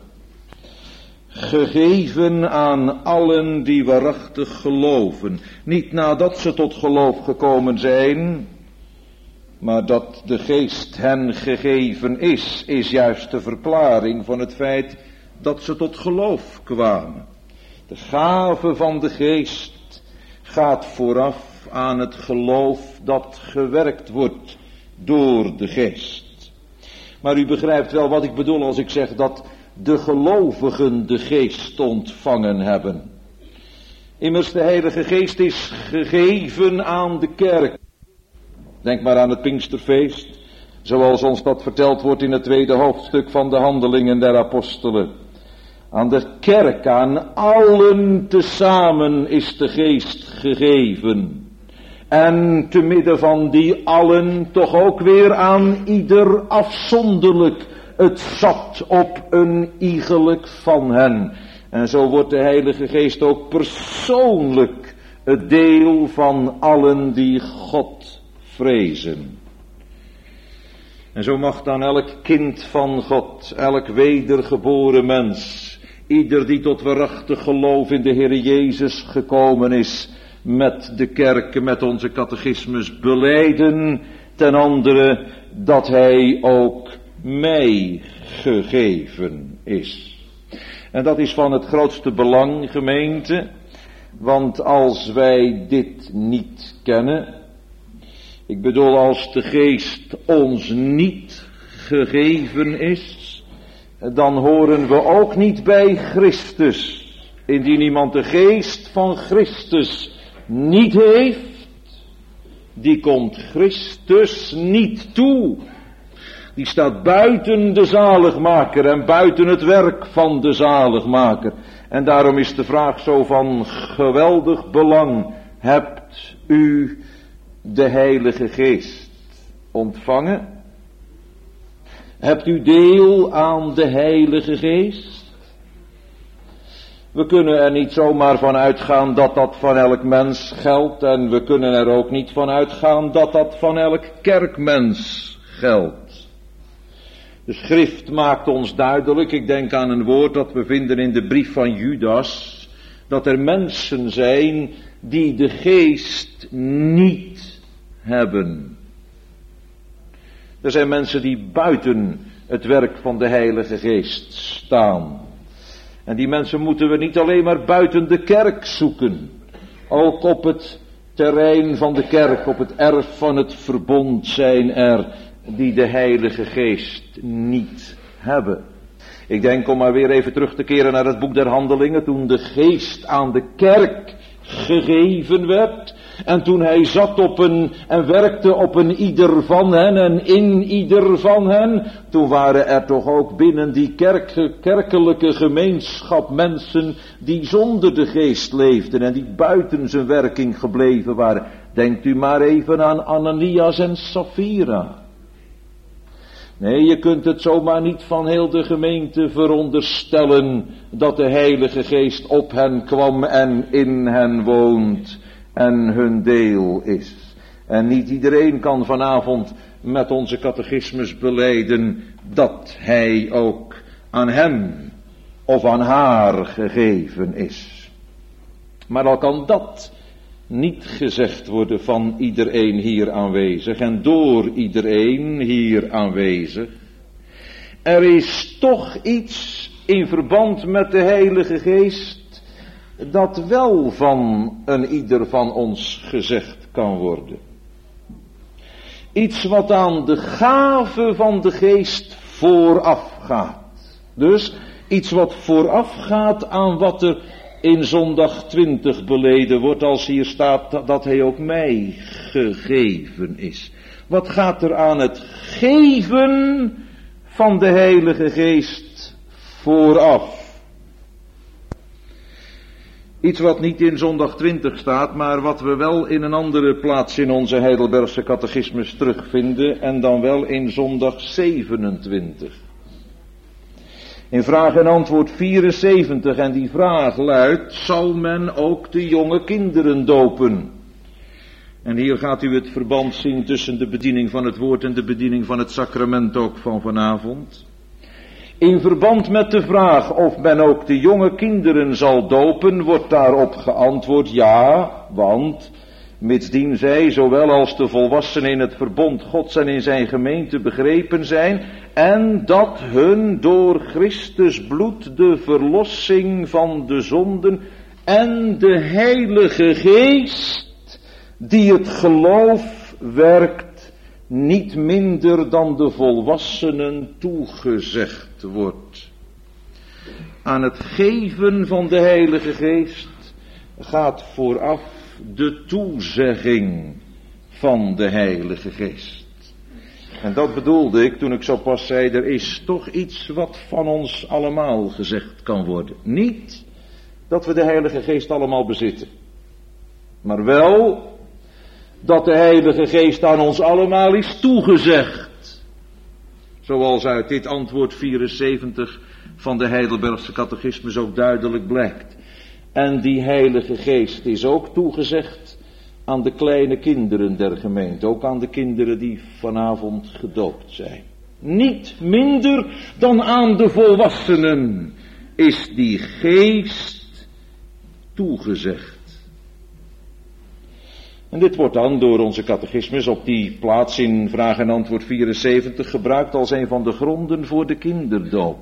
Speaker 1: gegeven aan allen die waarachtig geloven. Niet nadat ze tot geloof gekomen zijn, maar dat de Geest hen gegeven is, is juist de verklaring van het feit dat ze tot geloof kwamen. De gave van de Geest gaat vooraf aan het geloof dat gewerkt wordt door de Geest. Maar u begrijpt wel wat ik bedoel als ik zeg dat de gelovigen de Geest ontvangen hebben. Immers, de Heilige Geest is gegeven aan de kerk. Denk maar aan het Pinksterfeest, zoals ons dat verteld wordt in het tweede hoofdstuk van de Handelingen der Apostelen. Aan de kerk, aan allen tezamen is de Geest gegeven. En te midden van die allen toch ook weer aan ieder afzonderlijk. Het zat op een iegelijk van hen. En zo wordt de Heilige Geest ook persoonlijk het deel van allen die God vrezen. En zo mag dan elk kind van God, elk wedergeboren mens, ieder die tot waarachtig geloof in de Heer Jezus gekomen is, met de kerk, met onze catechismus belijden, ten andere dat hij ook mij gegeven is. En dat is van het grootste belang, gemeente, want als wij dit niet kennen, ik bedoel, als de Geest ons niet gegeven is, dan horen we ook niet bij Christus. Indien iemand de Geest van Christus niet heeft, die komt Christus niet toe. Die staat buiten de zaligmaker en buiten het werk van de zaligmaker. En daarom is de vraag zo van geweldig belang: hebt u de Heilige Geest ontvangen? Hebt u deel aan de Heilige Geest? We kunnen er niet zomaar van uitgaan dat dat van elk mens geldt, en we kunnen er ook niet van uitgaan dat dat van elk kerkmens geldt. De schrift maakt ons duidelijk, ik denk aan een woord dat we vinden in de brief van Judas, dat er mensen zijn die de Geest niet hebben. Er zijn mensen die buiten het werk van de Heilige Geest staan. En die mensen moeten we niet alleen maar buiten de kerk zoeken. Ook op het terrein van de kerk, op het erf van het verbond zijn er die de Heilige Geest niet hebben. Ik denk, om maar weer even terug te keren naar het boek der Handelingen, toen de Geest aan de kerk gegeven werd, en toen hij zat op een en werkte op een ieder van hen en in ieder van hen, toen waren er toch ook binnen die kerk, kerkelijke gemeenschap mensen die zonder de Geest leefden en die buiten zijn werking gebleven waren. Denkt u maar even aan Ananias en Sapphira. Nee, je kunt het zomaar niet van heel de gemeente veronderstellen dat de Heilige Geest op hen kwam en in hen woont en hun deel is. En niet iedereen kan vanavond met onze catechismus belijden dat hij ook aan hem of aan haar gegeven is. Maar al kan dat niet gezegd worden van iedereen hier aanwezig en door iedereen hier aanwezig. Er is toch iets in verband met de Heilige Geest dat wel van een ieder van ons gezegd kan worden. Iets wat aan de gave van de Geest voorafgaat. Dus iets wat voorafgaat aan wat er in zondag twintig beleden wordt, als hier staat dat hij ook mij gegeven is. Wat gaat er aan het geven van de Heilige Geest vooraf? Iets wat niet in zondag twintig staat, maar wat we wel in een andere plaats in onze Heidelbergse catechismus terugvinden, en dan wel in zondag zevenentwintig. In vraag en antwoord vierenzeventig, en die vraag luidt: zal men ook de jonge kinderen dopen? En hier gaat u het verband zien tussen de bediening van het woord en de bediening van het sacrament ook van vanavond. In verband met de vraag of men ook de jonge kinderen zal dopen, wordt daarop geantwoord ja, want mitsdien zij, zowel als de volwassenen in het verbond Gods en in zijn gemeente begrepen zijn, en dat hun door Christus bloed de verlossing van de zonden en de Heilige Geest, die het geloof werkt, niet minder dan de volwassenen toegezegd wordt. Aan het geven van de Heilige Geest gaat vooraf de toezegging van de Heilige Geest. En dat bedoelde ik toen ik zo pas zei, er is toch iets wat van ons allemaal gezegd kan worden. Niet dat we de Heilige Geest allemaal bezitten, maar wel dat de Heilige Geest aan ons allemaal is toegezegd. Zoals uit dit antwoord vierenzeventig van de Heidelbergse catechismus ook duidelijk blijkt. En die Heilige Geest is ook toegezegd aan de kleine kinderen der gemeente. Ook aan de kinderen die vanavond gedoopt zijn. Niet minder dan aan de volwassenen is die Geest toegezegd. En dit wordt dan door onze catechismus op die plaats in vraag en antwoord vierenzeventig gebruikt als een van de gronden voor de kinderdoop.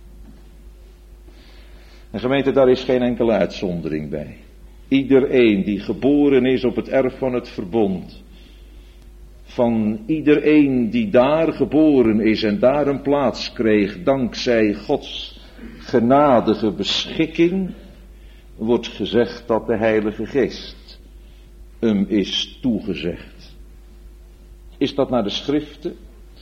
Speaker 1: En gemeente, daar is geen enkele uitzondering bij. Iedereen die geboren is op het erf van het verbond, van iedereen die daar geboren is en daar een plaats kreeg dankzij Gods genadige beschikking, wordt gezegd dat de Heilige Geest hem is toegezegd. Is dat naar de Schriften?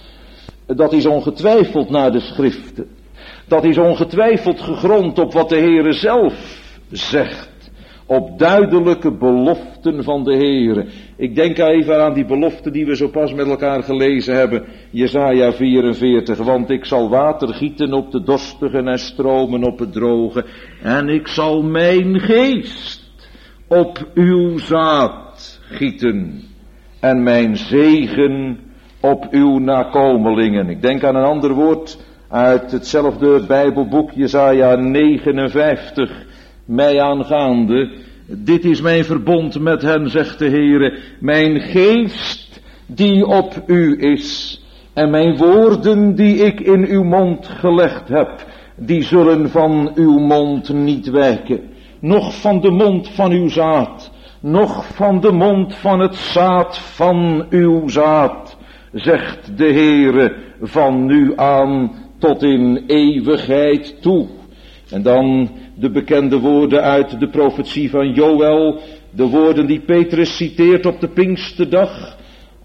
Speaker 1: Dat is ongetwijfeld naar de Schriften. Dat is ongetwijfeld gegrond op wat de Heere zelf zegt. Op duidelijke beloften van de Heere. Ik denk even aan die belofte die we zo pas met elkaar gelezen hebben. Jesaja vierenveertig. Want ik zal water gieten op de dorstigen en stromen op het droge. En ik zal mijn geest op uw zaad gieten en mijn zegen op uw nakomelingen. Ik denk aan een ander woord uit hetzelfde Bijbelboek, Jesaja negenenvijftig, mij aangaande. Dit is mijn verbond met hen, zegt de Heere, mijn geest die op u is en mijn woorden die ik in uw mond gelegd heb, die zullen van uw mond niet wijken, noch van de mond van uw zaad, noch van de mond van het zaad van uw zaad, zegt de Heere, van nu aan tot in eeuwigheid toe. En dan de bekende woorden uit de profetie van Joël, de woorden die Petrus citeert op de Pinksterdag,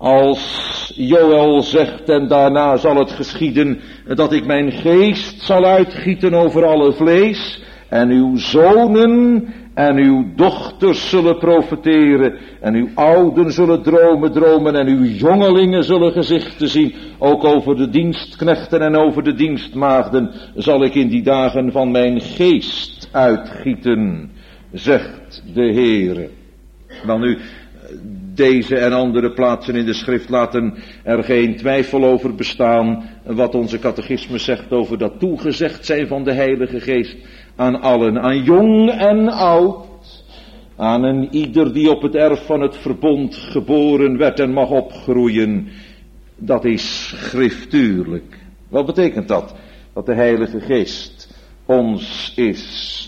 Speaker 1: als Joël zegt: en daarna zal het geschieden dat ik mijn geest zal uitgieten over alle vlees, en uw zonen en uw dochters zullen profeteren, en uw ouden zullen dromen dromen, en uw jongelingen zullen gezichten zien. Ook over de dienstknechten en over de dienstmaagden zal ik in die dagen van mijn geest uitgieten, zegt de Heere. Wel nu, deze en andere plaatsen in de schrift laten er geen twijfel over bestaan wat onze catechismus zegt over dat toegezegd zijn van de Heilige Geest aan allen, aan jong en oud, aan een ieder die op het erf van het verbond geboren werd en mag opgroeien. Dat is schriftuurlijk. Wat betekent dat? Dat de Heilige Geest ons is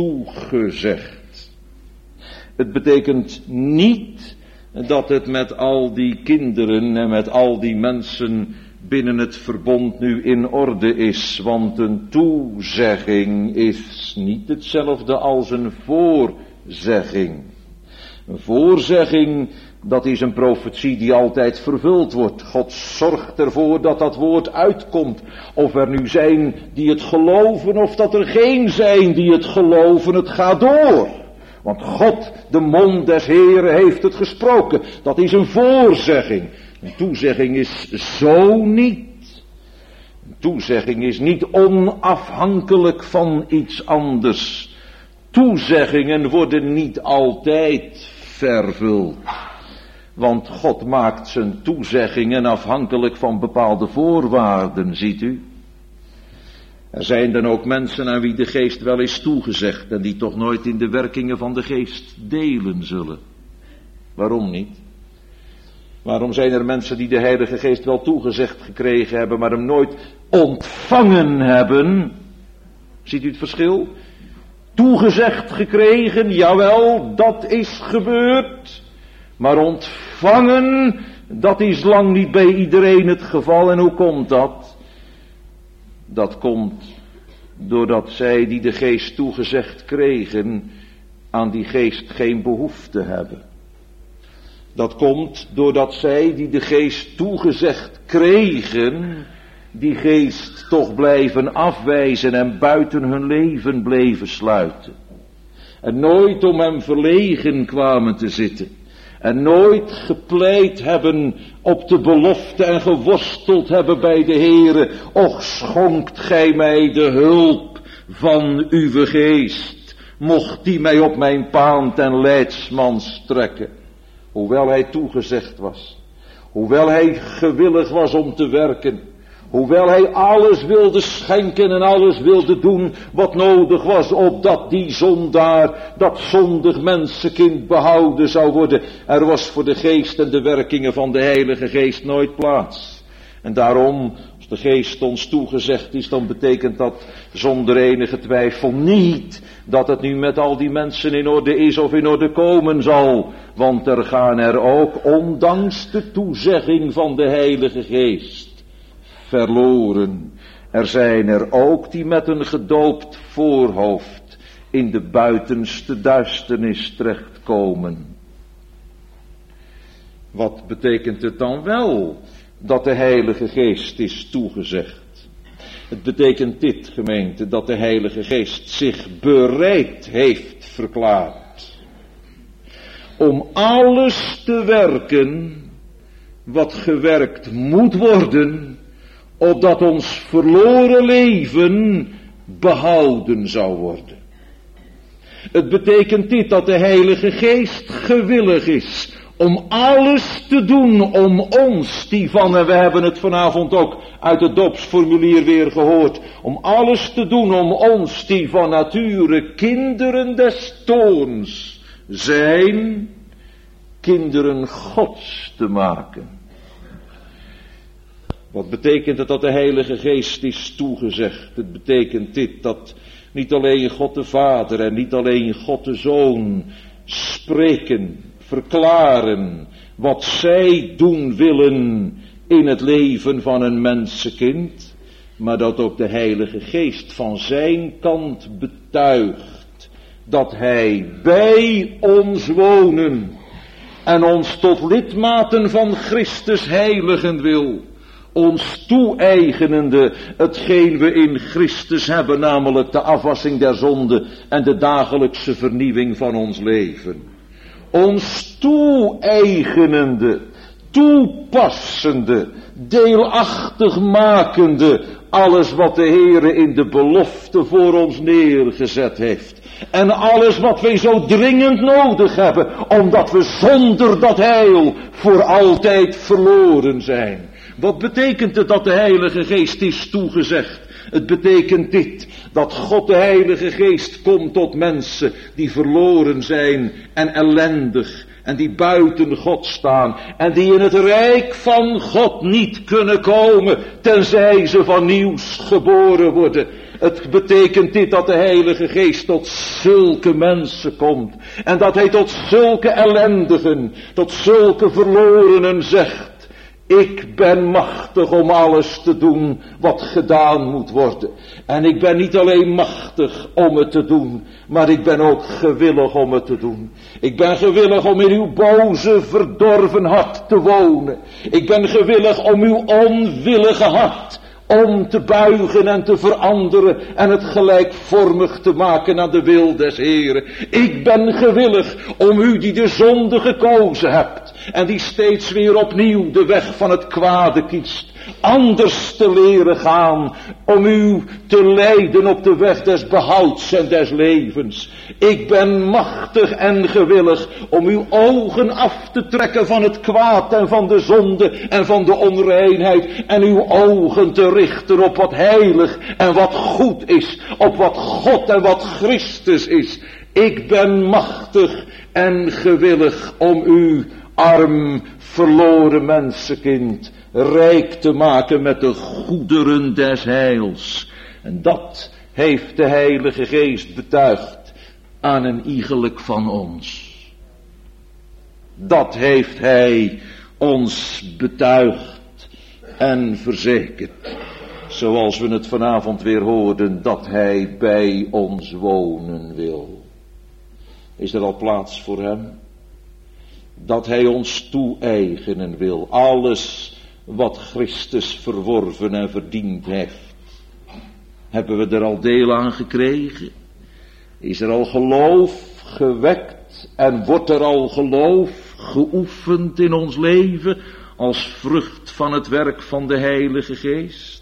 Speaker 1: toegezegd. Het betekent niet dat het met al die kinderen en met al die mensen binnen het verbond nu in orde is, want een toezegging is niet hetzelfde als een voorzegging. Een voorzegging, dat is een profetie die altijd vervuld wordt. God zorgt ervoor dat dat woord uitkomt. Of er nu zijn die het geloven, of dat er geen zijn die het geloven, het gaat door. Want God, de mond des Heeren, heeft het gesproken. Dat is een voorzegging. Een toezegging is zo niet. Een toezegging is niet onafhankelijk van iets anders. Toezeggingen worden niet altijd vervuld. Want God maakt zijn toezeggingen afhankelijk van bepaalde voorwaarden, ziet u. Er zijn dan ook mensen aan wie de geest wel is toegezegd en die toch nooit in de werkingen van de geest delen zullen. Waarom niet? Waarom zijn er mensen die de Heilige Geest wel toegezegd gekregen hebben, maar hem nooit ontvangen hebben? Ziet u het verschil? Toegezegd gekregen, jawel, dat is gebeurd. Maar ontvangen, dat is lang niet bij iedereen het geval. En hoe komt dat? Dat komt doordat zij die de geest toegezegd kregen, aan die geest geen behoefte hebben. Dat komt doordat zij die de geest toegezegd kregen, die geest toch blijven afwijzen en buiten hun leven bleven sluiten. En nooit om hem verlegen kwamen te zitten. En nooit gepleit hebben op de belofte en geworsteld hebben bij de Heere. Och, schonkt gij mij de hulp van uw geest. Mocht die mij op mijn paan ten leidsman strekken. Hoewel hij toegezegd was. Hoewel hij gewillig was om te werken. Hoewel hij alles wilde schenken en alles wilde doen wat nodig was, opdat die zondaar, dat zondig mensenkind behouden zou worden. Er was voor de geest en de werkingen van de Heilige Geest nooit plaats. En daarom, als de geest ons toegezegd is, dan betekent dat zonder enige twijfel niet dat het nu met al die mensen in orde is of in orde komen zal. Want er gaan er ook, ondanks de toezegging van de Heilige Geest, verloren. Er zijn er ook die met een gedoopt voorhoofd in de buitenste duisternis terechtkomen. Wat betekent het dan wel dat de Heilige Geest is toegezegd? Het betekent dit, gemeente, dat de Heilige Geest zich bereid heeft verklaard om alles te werken wat gewerkt moet worden, opdat ons verloren leven behouden zou worden. Het betekent dit, dat de Heilige Geest gewillig is om alles te doen om ons, die van, en we hebben het vanavond ook uit het dopsformulier weer gehoord, om alles te doen om ons, die van nature kinderen des toorns zijn, kinderen Gods te maken. Wat betekent het dat de Heilige Geest is toegezegd? Het betekent dit, dat niet alleen God de Vader en niet alleen God de Zoon spreken, verklaren wat zij doen willen in het leven van een mensenkind, maar dat ook de Heilige Geest van zijn kant betuigt dat hij bij ons wonen en ons tot lidmaten van Christus heiligen wil. Ons toe-eigenende hetgeen we in Christus hebben, namelijk de afwassing der zonde en de dagelijkse vernieuwing van ons leven. Ons toe-eigenende, toepassende, deelachtig makende, alles wat de Heere in de belofte voor ons neergezet heeft. En alles wat wij zo dringend nodig hebben, omdat we zonder dat heil voor altijd verloren zijn. Wat betekent het dat de Heilige Geest is toegezegd? Het betekent dit, dat God de Heilige Geest komt tot mensen die verloren zijn en ellendig en die buiten God staan en die in het rijk van God niet kunnen komen tenzij ze van nieuws geboren worden. Het betekent dit, dat de Heilige Geest tot zulke mensen komt en dat hij tot zulke ellendigen, tot zulke verlorenen zegt: Ik ben machtig om alles te doen wat gedaan moet worden. En ik ben niet alleen machtig om het te doen, maar ik ben ook gewillig om het te doen. Ik ben gewillig om in uw boze, verdorven hart te wonen. Ik ben gewillig om uw onwillige hart om te buigen en te veranderen en het gelijkvormig te maken aan de wil des Heren. Ik ben gewillig om u die de zonde gekozen hebt en die steeds weer opnieuw de weg van het kwade kiest, anders te leren gaan, om u te leiden op de weg des behouds en des levens. Ik ben machtig en gewillig om uw ogen af te trekken van het kwaad en van de zonde en van de onreinheid en uw ogen te richten op wat heilig en wat goed is, op wat God en wat Christus is. Ik ben machtig en gewillig om u, arm, verloren mensenkind, rijk te maken met de goederen des heils. En dat heeft de Heilige Geest betuigd aan een iegelijk van ons. Dat heeft hij ons betuigd en verzekerd. Zoals we het vanavond weer hoorden, dat hij bij ons wonen wil. Is er al plaats voor hem? Dat hij ons toe-eigenen wil. Alles wat Christus verworven en verdiend heeft. Hebben we er al deel aan gekregen? Is er al geloof gewekt en wordt er al geloof geoefend in ons leven als vrucht van het werk van de Heilige Geest?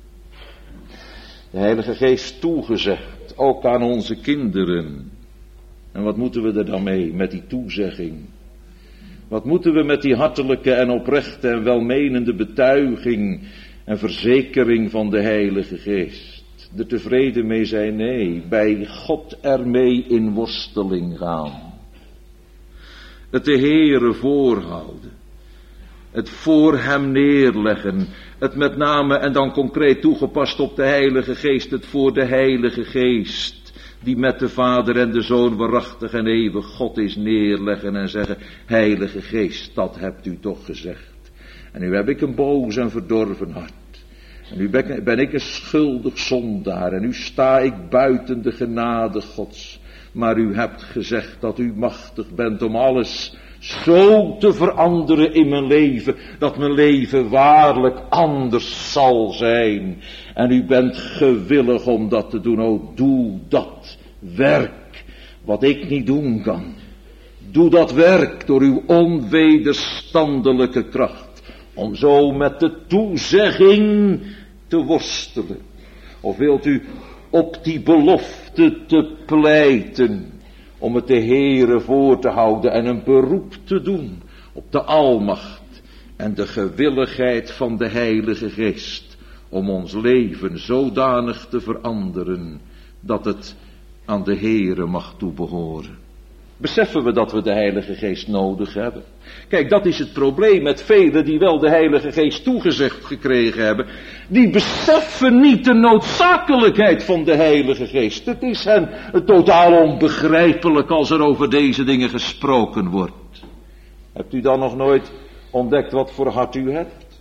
Speaker 1: De Heilige Geest toegezegd, ook aan onze kinderen. En wat moeten we er dan mee met die toezegging? Wat moeten we met die hartelijke en oprechte en welmenende betuiging en verzekering van de Heilige Geest? Er tevreden mee zijn? Nee, bij God ermee in worsteling gaan. Het de Heere voorhouden. Het voor hem neerleggen. Het met name en dan concreet toegepast op de Heilige Geest. Het voor de Heilige Geest. Die met de Vader en de Zoon waarachtig en eeuwig God is neerleggen en zeggen: Heilige Geest, dat hebt u toch gezegd. En nu heb ik een boos en verdorven hart. En nu ben ik een schuldig zondaar. En nu sta ik buiten de genade Gods. Maar u hebt gezegd dat u machtig bent om alles zo te veranderen in mijn leven, dat mijn leven waarlijk anders zal zijn. En u bent gewillig om dat te doen. O, doe dat werk wat ik niet doen kan. Doe dat werk door uw onwederstandelijke kracht, om zo met de toezegging te worstelen. Of wilt u op die belofte te pleiten, om het de Heere voor te houden en een beroep te doen op de almacht en de gewilligheid van de Heilige Geest, om ons leven zodanig te veranderen dat het aan de Heere mag toebehoren. Beseffen we dat we de Heilige Geest nodig hebben? Kijk, dat is het probleem met velen die wel de Heilige Geest toegezegd gekregen hebben. Die beseffen niet de noodzakelijkheid van de Heilige Geest. Het is hen totaal onbegrijpelijk als er over deze dingen gesproken wordt. Hebt u dan nog nooit ontdekt wat voor hart u hebt?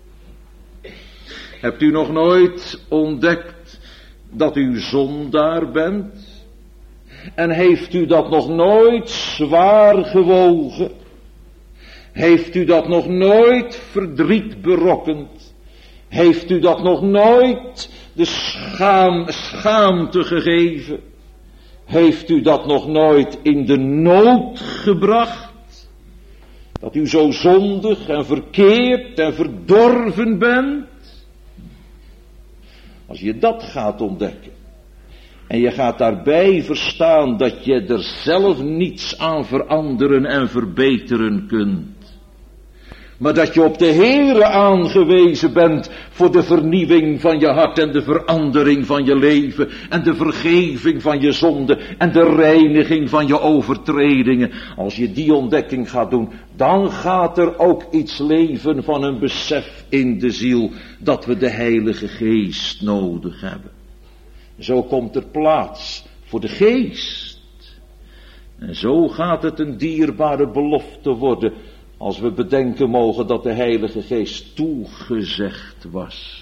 Speaker 1: Hebt u nog nooit ontdekt dat u zondaar bent? En heeft u dat nog nooit zwaar gewogen? Heeft u dat nog nooit verdriet berokkend? Heeft u dat nog nooit de schaam, schaamte gegeven? Heeft u dat nog nooit in de nood gebracht? Dat u zo zondig en verkeerd en verdorven bent? Als je dat gaat ontdekken, en je gaat daarbij verstaan dat je er zelf niets aan veranderen en verbeteren kunt, maar dat je op de Heere aangewezen bent voor de vernieuwing van je hart en de verandering van je leven en de vergeving van je zonde en de reiniging van je overtredingen. Als je die ontdekking gaat doen, dan gaat er ook iets leven van een besef in de ziel dat we de Heilige Geest nodig hebben. Zo komt er plaats voor de Geest. En zo gaat het een dierbare belofte worden Als we bedenken mogen dat de Heilige Geest toegezegd was.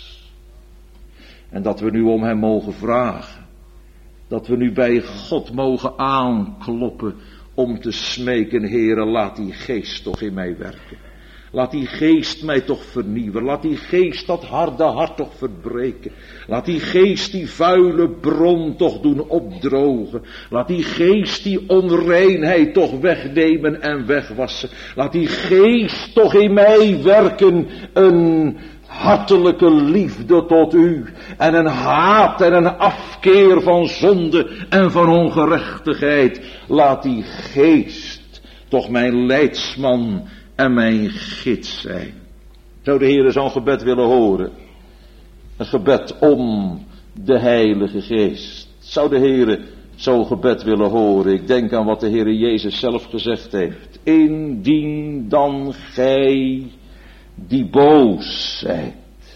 Speaker 1: En dat we nu om hem mogen vragen. Dat we nu bij God mogen aankloppen om te smeken, Heere, laat die Geest toch in mij werken. Laat die Geest mij toch vernieuwen. Laat die Geest dat harde hart toch verbreken. Laat die Geest die vuile bron toch doen opdrogen. Laat die Geest die onreinheid toch wegnemen en wegwassen. Laat die Geest toch in mij werken een hartelijke liefde tot u. En een haat en een afkeer van zonde en van ongerechtigheid. Laat die Geest toch mijn leidsman en mijn gids zijn. Zou de Heere zo'n gebed willen horen? Een gebed om de Heilige Geest. Zou de Heere zo'n gebed willen horen? Ik denk aan wat de Heere Jezus zelf gezegd heeft. Indien dan gij die boos zijt,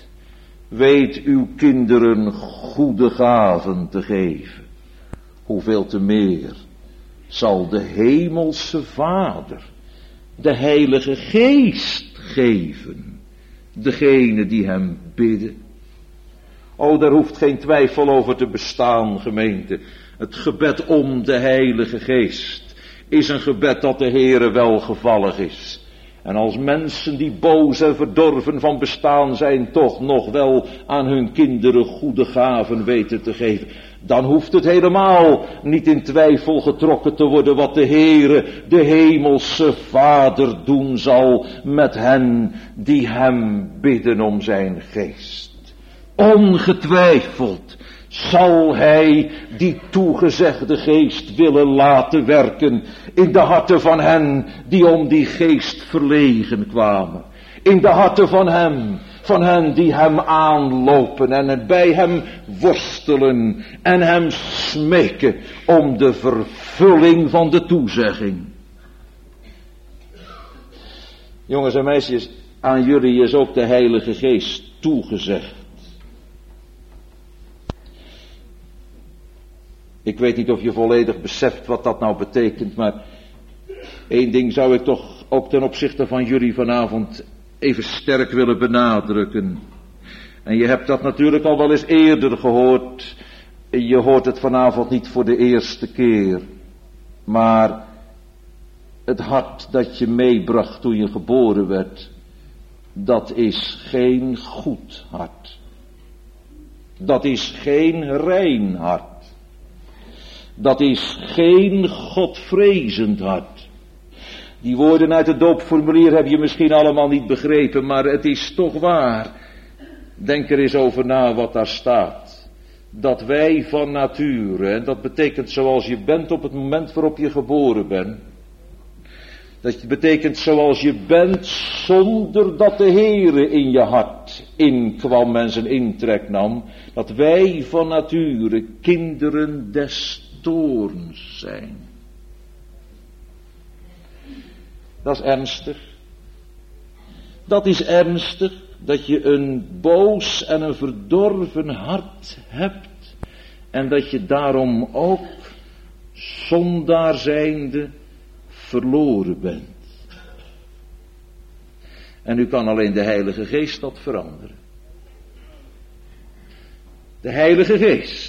Speaker 1: weet uw kinderen goede gaven te geven. Hoeveel te meer zal de hemelse Vader de Heilige Geest geven, degene die hem bidden. O, daar hoeft geen twijfel over te bestaan, gemeente. Het gebed om de Heilige Geest is een gebed dat de Heere welgevallig is. En als mensen die boos en verdorven van bestaan zijn, toch nog wel aan hun kinderen goede gaven weten te geven, dan hoeft het helemaal niet in twijfel getrokken te worden wat de Heere, de hemelse Vader, doen zal met hen die hem bidden om zijn geest. Ongetwijfeld zal hij die toegezegde geest willen laten werken in de harten van hen die om die geest verlegen kwamen. In de harten van hem, van hen die hem aanlopen en het bij hem worstelen en hem smeken om de vervulling van de toezegging. Jongens en meisjes, aan jullie is ook de Heilige Geest toegezegd. Ik weet niet of je volledig beseft wat dat nou betekent, maar één ding zou ik toch ook ten opzichte van jullie vanavond even sterk willen benadrukken. En je hebt dat natuurlijk al wel eens eerder gehoord. Je hoort het vanavond niet voor de eerste keer. Maar het hart dat je meebracht toen je geboren werd, dat is geen goed hart. Dat is geen rein hart. Dat is geen godvrezend hart. Die woorden uit het doopformulier heb je misschien allemaal niet begrepen, maar het is toch waar. Denk er eens over na wat daar staat. Dat wij van nature, en dat betekent zoals je bent op het moment waarop je geboren bent. Dat betekent zoals je bent zonder dat de Heere in je hart inkwam en zijn intrek nam. Dat wij van nature kinderen des toorns zijn. Dat is ernstig. Dat is ernstig, dat je een boos en een verdorven hart hebt en dat je daarom ook zondaar zijnde verloren bent. En nu kan alleen de Heilige Geest dat veranderen. De Heilige Geest.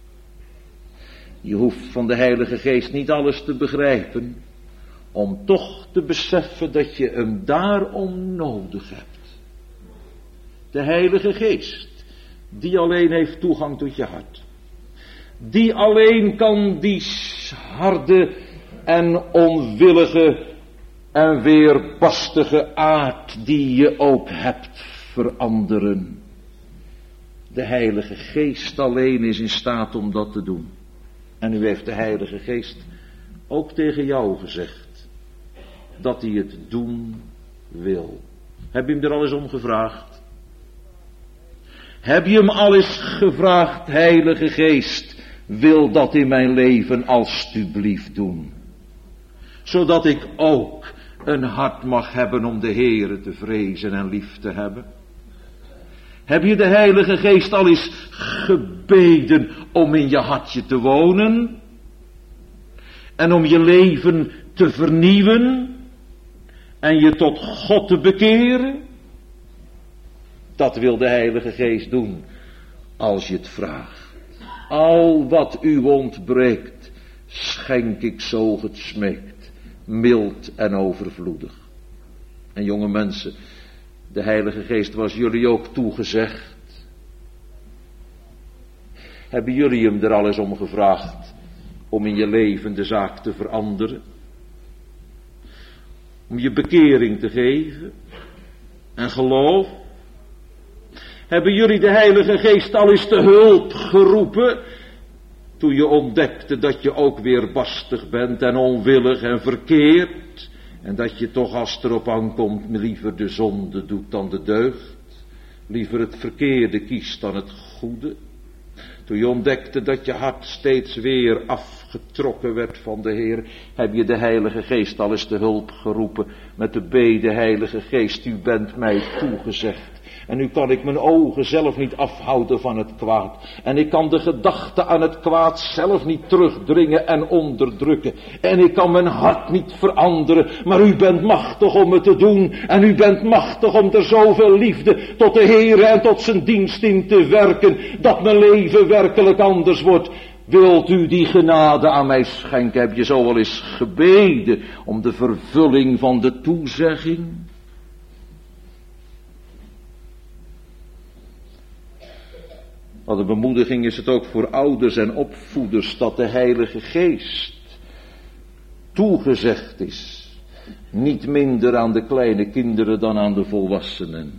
Speaker 1: Je hoeft van de Heilige Geest niet alles te begrijpen, om toch te beseffen dat je hem daarom nodig hebt. De Heilige Geest, die alleen heeft toegang tot je hart. Die alleen kan die harde en onwillige en weerbarstige aard die je ook hebt veranderen. De Heilige Geest alleen is in staat om dat te doen. En nu heeft de Heilige Geest ook tegen jou gezegd dat hij het doen wil. Heb je hem er al eens om gevraagd? Heb je hem al eens gevraagd, Heilige Geest, wil dat in mijn leven alstublieft doen? Zodat ik ook een hart mag hebben om de Heere te vrezen en lief te hebben. Heb je de Heilige Geest al eens gebeden om in je hartje te wonen? En om je leven te vernieuwen? en je tot God te bekeren? Dat wil de Heilige Geest doen, als je het vraagt. Al wat u ontbreekt, schenk ik zo het smeekt, mild en overvloedig. En jonge mensen, de Heilige Geest was jullie ook toegezegd. Hebben jullie hem er al eens om gevraagd om in je leven de zaak te veranderen? Om je bekering te geven en geloof? Hebben jullie de Heilige Geest al eens te hulp geroepen toen je ontdekte dat je ook weer barstig bent en onwillig en verkeerd en dat je toch als het erop aankomt liever de zonde doet dan de deugd, liever het verkeerde kiest dan het goede? Toen je ontdekte dat je hart steeds weer afgetrokken werd van de Heer, heb je de Heilige Geest al eens te hulp geroepen met de bede: Heilige Geest, u bent mij toegezegd. En nu kan ik mijn ogen zelf niet afhouden van het kwaad. En ik kan de gedachte aan het kwaad zelf niet terugdringen en onderdrukken. En ik kan mijn hart niet veranderen. Maar u bent machtig om het te doen. En u bent machtig om er zoveel liefde tot de Heer en tot zijn dienst in te werken, dat mijn leven werkelijk anders wordt. Wilt u die genade aan mij schenken? Heb je zo wel eens gebeden om de vervulling van de toezegging? Wat een bemoediging is het ook voor ouders en opvoeders dat de Heilige Geest toegezegd is. Niet minder aan de kleine kinderen dan aan de volwassenen.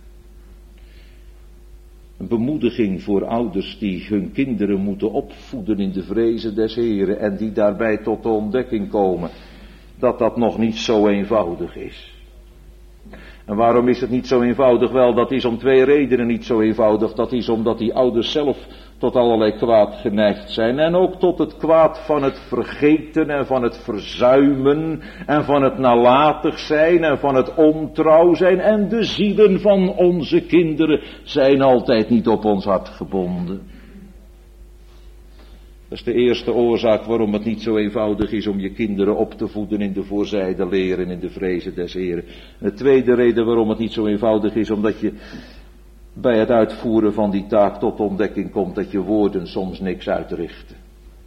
Speaker 1: Een bemoediging voor ouders die hun kinderen moeten opvoeden in de vrezen des Heren en die daarbij tot de ontdekking komen dat dat nog niet zo eenvoudig is. En waarom is het niet zo eenvoudig? Wel, dat is om twee redenen niet zo eenvoudig. Dat is omdat die ouders zelf tot allerlei kwaad geneigd zijn. En ook tot het kwaad van het vergeten en van het verzuimen. En van het nalatig zijn en van het ontrouw zijn. En de zielen van onze kinderen zijn altijd niet op ons hart gebonden. Dat is de eerste oorzaak waarom het niet zo eenvoudig is om je kinderen op te voeden in de voorzijde leer en in de vrezen des Heren. En de tweede reden waarom het niet zo eenvoudig is, omdat je bij het uitvoeren van die taak tot ontdekking komt dat je woorden soms niks uitrichten.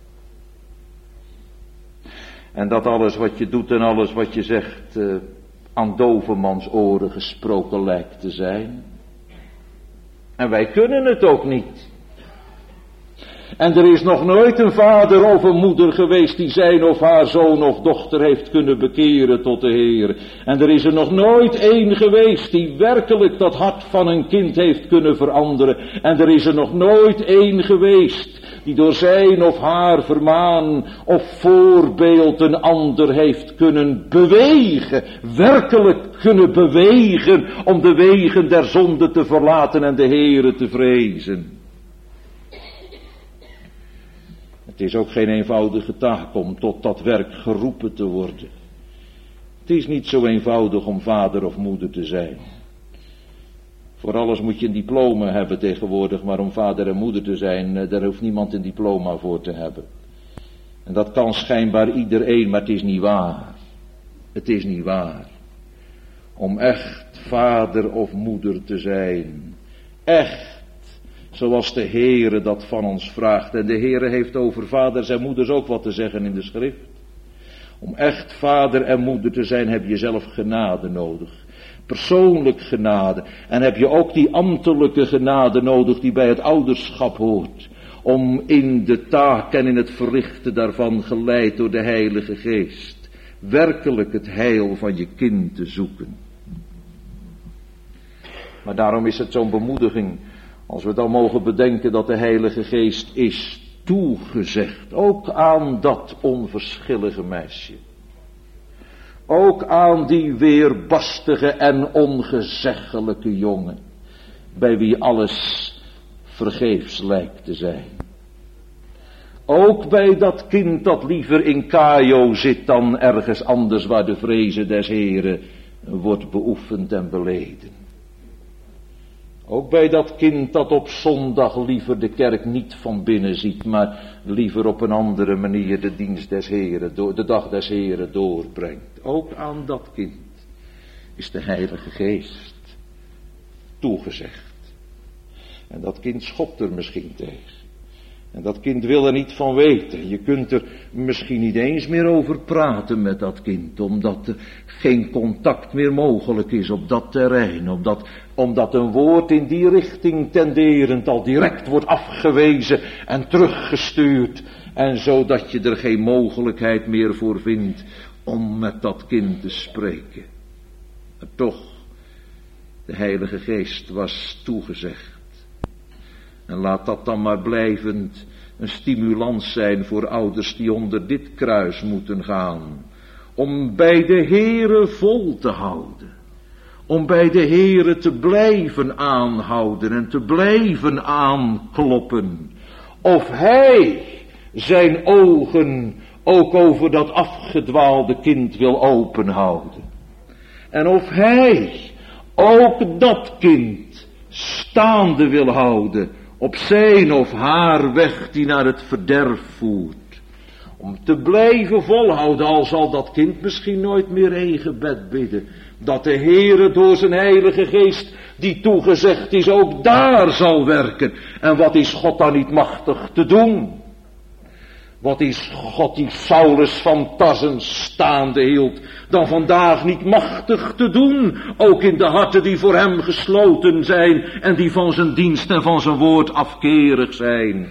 Speaker 1: En dat alles wat je doet en alles wat je zegt uh, aan dovemans oren gesproken lijkt te zijn. En wij kunnen het ook niet. En er is nog nooit een vader of een moeder geweest die zijn of haar zoon of dochter heeft kunnen bekeren tot de Heer. En er is er nog nooit één geweest die werkelijk dat hart van een kind heeft kunnen veranderen. En er is er nog nooit één geweest die door zijn of haar vermaan of voorbeeld een ander heeft kunnen bewegen. Werkelijk kunnen bewegen om de wegen der zonde te verlaten en de Heere te vrezen. Het is ook geen eenvoudige taak om tot dat werk geroepen te worden. Het is niet zo eenvoudig om vader of moeder te zijn. Voor alles moet je een diploma hebben tegenwoordig, maar om vader en moeder te zijn, daar hoeft niemand een diploma voor te hebben. En dat kan schijnbaar iedereen, maar het is niet waar. Het is niet waar. Om echt vader of moeder te zijn. Echt. Zoals de Heere dat van ons vraagt. En de Heere heeft over vaders en moeders ook wat te zeggen in de schrift. Om echt vader en moeder te zijn heb je zelf genade nodig. Persoonlijk genade. En heb je ook die ambtelijke genade nodig die bij het ouderschap hoort. Om in de taak en in het verrichten daarvan geleid door de Heilige Geest. Werkelijk het heil van je kind te zoeken. Maar daarom is het zo'n bemoediging. Als we dan mogen bedenken dat de Heilige Geest is toegezegd. Ook aan dat onverschillige meisje. Ook aan die weerbarstige en ongezeggelijke jongen. Bij wie alles vergeefs lijkt te zijn. Ook bij dat kind dat liever in Caio zit dan ergens anders waar de vrezen des Heren wordt beoefend en beleden. Ook bij dat kind dat op zondag liever de kerk niet van binnen ziet, maar liever op een andere manier de dienst des Heren, de dag des Heren doorbrengt. Ook aan dat kind. is de Heilige Geest toegezegd. En dat kind schopt er misschien tegen. En dat kind wil er niet van weten. Je kunt er misschien niet eens meer over praten met dat kind, omdat er geen contact meer mogelijk is op dat terrein. Omdat, omdat een woord in die richting tenderend al direct wordt afgewezen en teruggestuurd. En zodat je er geen mogelijkheid meer voor vindt om met dat kind te spreken. Maar toch, de Heilige Geest was toegezegd. En laat dat dan maar blijvend een stimulans zijn voor ouders die onder dit kruis moeten gaan. Om bij de Heere vol te houden. Om bij de Heere te blijven aanhouden en te blijven aankloppen. Of Hij zijn ogen ook over dat afgedwaalde kind wil openhouden. En of Hij ook dat kind staande wil houden op zijn of haar weg die naar het verderf voert. Om te blijven volhouden, al zal dat kind misschien nooit meer één gebed bidden. Dat de Heere door zijn Heilige Geest, die toegezegd is, ook daar zal werken. En wat is God dan niet machtig te doen? Wat is God die Saulus van Tarsen staande hield, dan vandaag niet machtig te doen, ook in de harten die voor hem gesloten zijn en die van zijn dienst en van zijn woord afkerig zijn.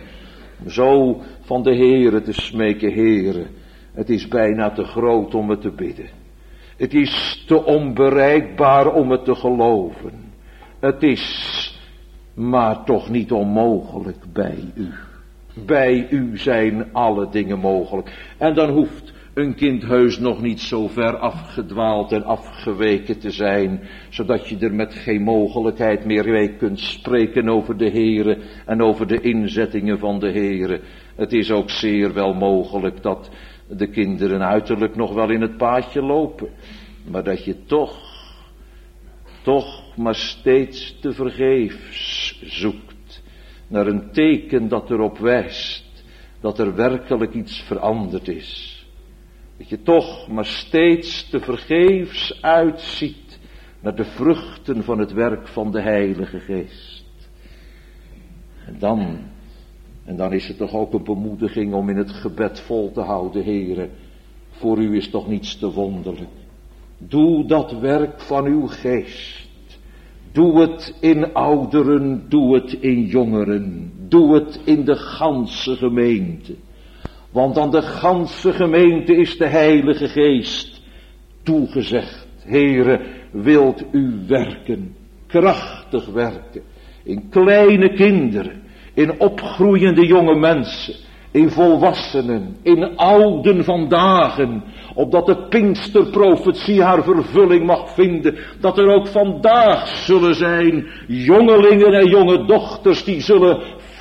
Speaker 1: Zo van de Heere te smeken, Heere, het is bijna te groot om het te bidden. Het is te onbereikbaar om het te geloven. Het is maar toch niet onmogelijk bij u. Bij u zijn alle dingen mogelijk. En dan hoeft een kind heus nog niet zo ver afgedwaald en afgeweken te zijn, zodat je er met geen mogelijkheid meer mee kunt spreken over de Heere en over de inzettingen van de Heere. Het is ook zeer wel mogelijk dat de kinderen uiterlijk nog wel in het paadje lopen, maar dat je toch, toch maar steeds te vergeefs zoekt naar een teken dat erop wijst dat er werkelijk iets veranderd is. Dat je toch maar steeds te vergeefs uitziet naar de vruchten van het werk van de Heilige Geest. En dan, en dan is het toch ook een bemoediging om in het gebed vol te houden, Heere. Voor u is toch niets te wonderlijk. Doe dat werk van uw geest. Doe het in ouderen, doe het in jongeren, doe het in de ganse gemeente. Want aan de ganse gemeente is de Heilige Geest toegezegd. Heere, wilt u werken, krachtig werken, in kleine kinderen, in opgroeiende jonge mensen, in volwassenen, in ouden vandaag, opdat de Pinksterprofetie haar vervulling mag vinden, dat er ook vandaag zullen zijn jongelingen en jonge dochters die zullen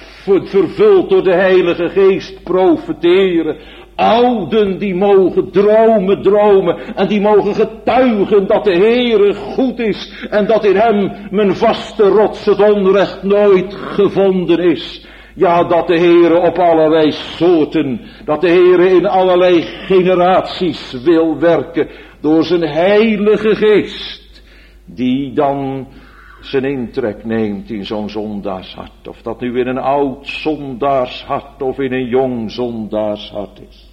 Speaker 1: vervuld door de Heilige Geest profeteren. Ouden die mogen dromen, dromen en die mogen getuigen dat de Heere goed is en dat in hem mijn vaste rots het onrecht nooit gevonden is. Ja, dat de Heere op allerlei soorten, dat de Heere in allerlei generaties wil werken door zijn Heilige Geest, die dan zijn intrek neemt in zo'n zondaarshart. Of dat nu in een oud zondaarshart of in een jong zondaarshart is.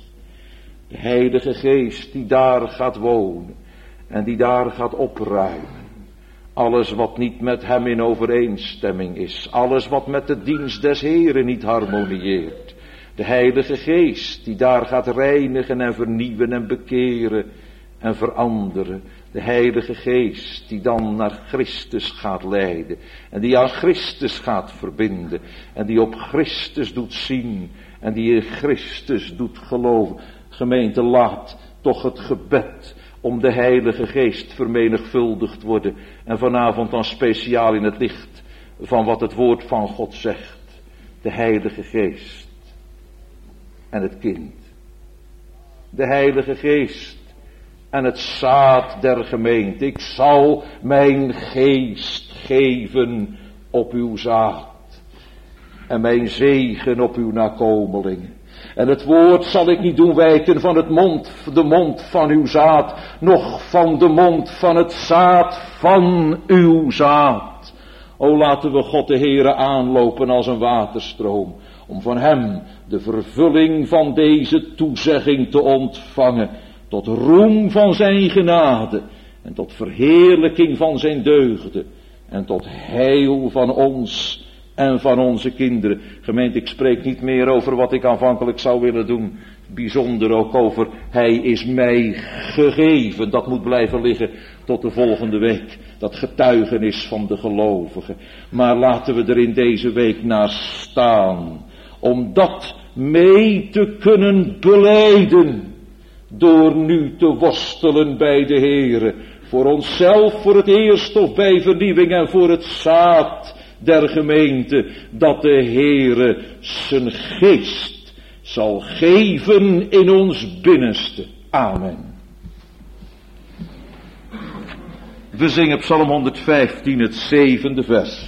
Speaker 1: De Heilige Geest die daar gaat wonen en die daar gaat opruimen. Alles wat niet met hem in overeenstemming is. Alles wat met de dienst des Heren niet harmonieert. De Heilige Geest die daar gaat reinigen en vernieuwen en bekeren en veranderen. De Heilige Geest die dan naar Christus gaat leiden. En die aan Christus gaat verbinden. En die op Christus doet zien. En die in Christus doet geloven. Gemeente, laat toch het gebed om de Heilige Geest vermenigvuldigd worden. En vanavond dan speciaal in het licht van wat het woord van God zegt. De Heilige Geest en het kind. De Heilige Geest en het zaad der gemeente. Ik zal mijn geest geven op uw zaad. En mijn zegen op uw nakomelingen. En het woord zal ik niet doen wijken van het mond, de mond van uw zaad, noch van de mond van het zaad van uw zaad. O, laten we God de Heere aanlopen als een waterstroom, om van hem de vervulling van deze toezegging te ontvangen, tot roem van zijn genade en tot verheerlijking van zijn deugden en tot heil van ons en van onze kinderen. Gemeente, ik spreek niet meer over wat ik aanvankelijk zou willen doen. Bijzonder ook over, hij is mij gegeven. Dat moet blijven liggen tot de volgende week. Dat getuigenis van de gelovigen. Maar laten we er in deze week naar staan. Om dat mee te kunnen belijden. Door nu te worstelen bij de Heere. Voor onszelf voor het eerst of bij vernieuwing en voor het zaad der gemeente, dat de Heere zijn geest zal geven in ons binnenste. Amen. We zingen Psalm honderdvijftien, het zevende vers.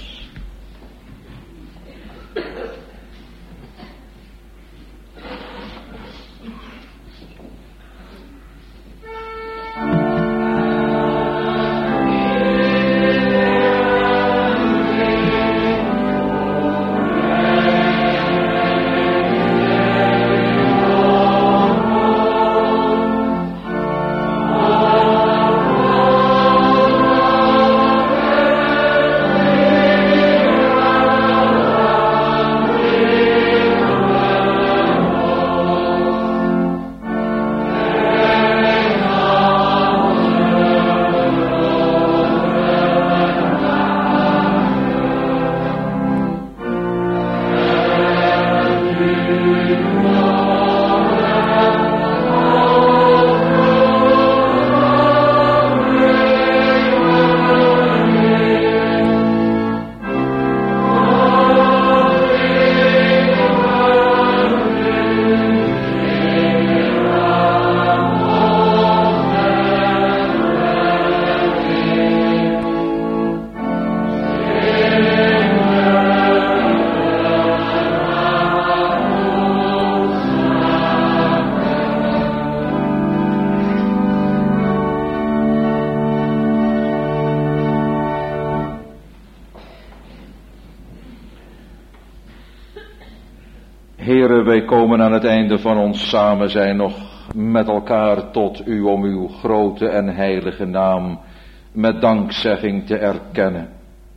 Speaker 1: Heere, wij komen aan het einde van ons samen zijn nog met elkaar tot u om uw grote en heilige naam met dankzegging te erkennen.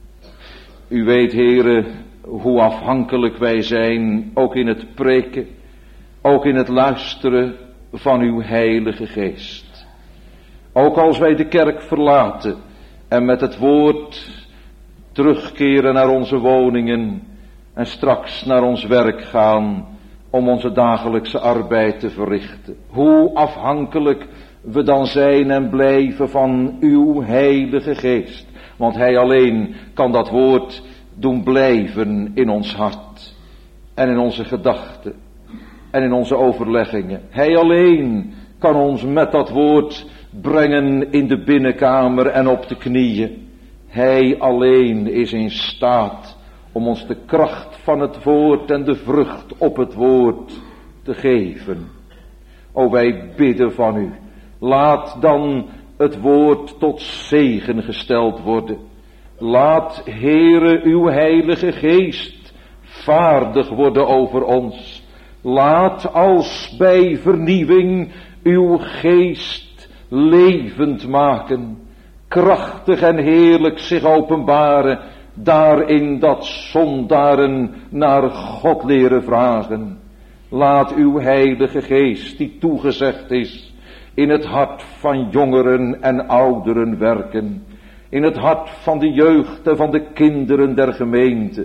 Speaker 1: U weet, Heere, hoe afhankelijk wij zijn, ook in het preken, ook in het luisteren van uw heilige geest. Ook als wij de kerk verlaten en met het woord terugkeren naar onze woningen en straks naar ons werk gaan om onze dagelijkse arbeid te verrichten. Hoe afhankelijk we dan zijn en blijven van uw heilige geest. Want hij alleen kan dat woord doen blijven in ons hart en in onze gedachten en in onze overleggingen. Hij alleen kan ons met dat woord brengen in de binnenkamer en op de knieën. Hij alleen is in staat om ons de kracht van het woord en de vrucht op het woord te geven. O, wij bidden van u, laat dan het woord tot zegen gesteld worden. Laat, Heere, uw heilige geest vaardig worden over ons. Laat als bij vernieuwing uw geest levend maken, krachtig en heerlijk zich openbaren, daarin dat zondaren naar God leren vragen. Laat uw heilige geest, die toegezegd is, in het hart van jongeren en ouderen werken, in het hart van de jeugd en van de kinderen der gemeente.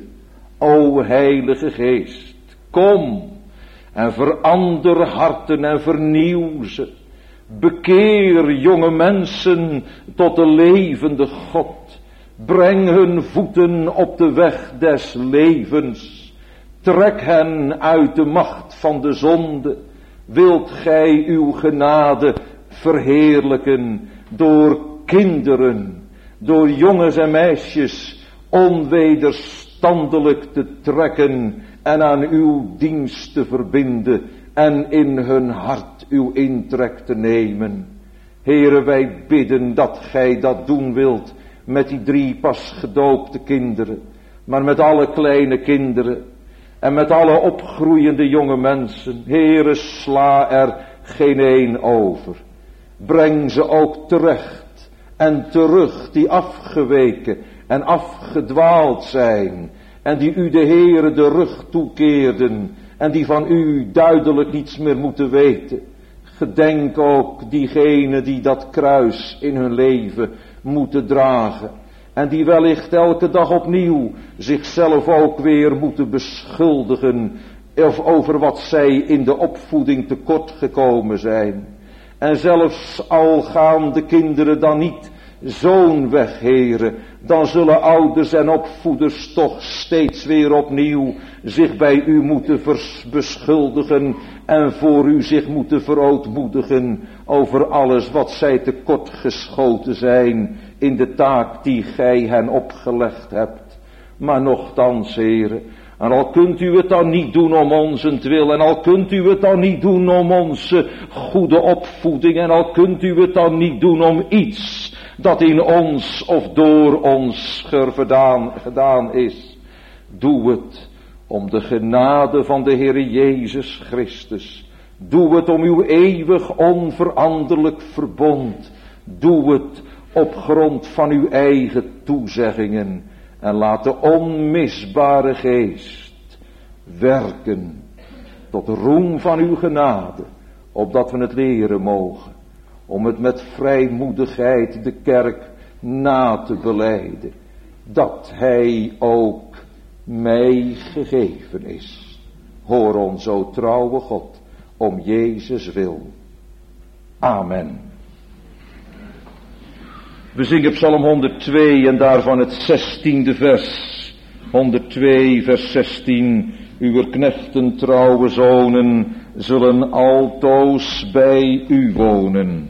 Speaker 1: O heilige geest, kom en verander harten en vernieuw ze. Bekeer jonge mensen tot de levende God. Breng hun voeten op de weg des levens. Trek hen uit de macht van de zonde. Wilt gij uw genade verheerlijken door kinderen, door jongens en meisjes onwederstandelijk te trekken en aan uw dienst te verbinden. en in hun hart uw intrek te nemen. Heere, wij bidden dat gij dat doen wilt met die drie pas gedoopte kinderen, maar met alle kleine kinderen en met alle opgroeiende jonge mensen. Heere, sla er geen een over. Breng ze ook terecht en terug die afgeweken en afgedwaald zijn en die u de Heere de rug toekeerden en die van u duidelijk niets meer moeten weten. Gedenk ook diegenen die dat kruis in hun leven moeten dragen en die wellicht elke dag opnieuw zichzelf ook weer moeten beschuldigen of over wat zij in de opvoeding tekort gekomen zijn. En zelfs al gaan de kinderen dan niet zo'n weg, Heere, dan zullen ouders en opvoeders toch steeds weer opnieuw zich bij u moeten vers- beschuldigen en voor u zich moeten verootmoedigen over alles wat zij tekort geschoten zijn in de taak die gij hen opgelegd hebt. Maar nochtans, Heere, en al kunt u het dan niet doen om onzentwil, en al kunt u het dan niet doen om onze goede opvoeding, en al kunt u het dan niet doen om iets dat in ons of door ons gedaan, gedaan is. Doe het om de genade van de Heere Jezus Christus. Doe het om uw eeuwig onveranderlijk verbond. Doe het op grond van uw eigen toezeggingen. En laat de onmisbare geest werken tot roem van uw genade, opdat we het leren mogen, om het met vrijmoedigheid de kerk na te belijden, dat hij ook mij gegeven is. Hoor ons, o trouwe God, om Jezus wil. Amen. We zingen Psalm honderdtwee en daarvan het zestiende vers. honderdtwee vers zestien. Uw knechten trouwe zonen zullen altoos bij u wonen.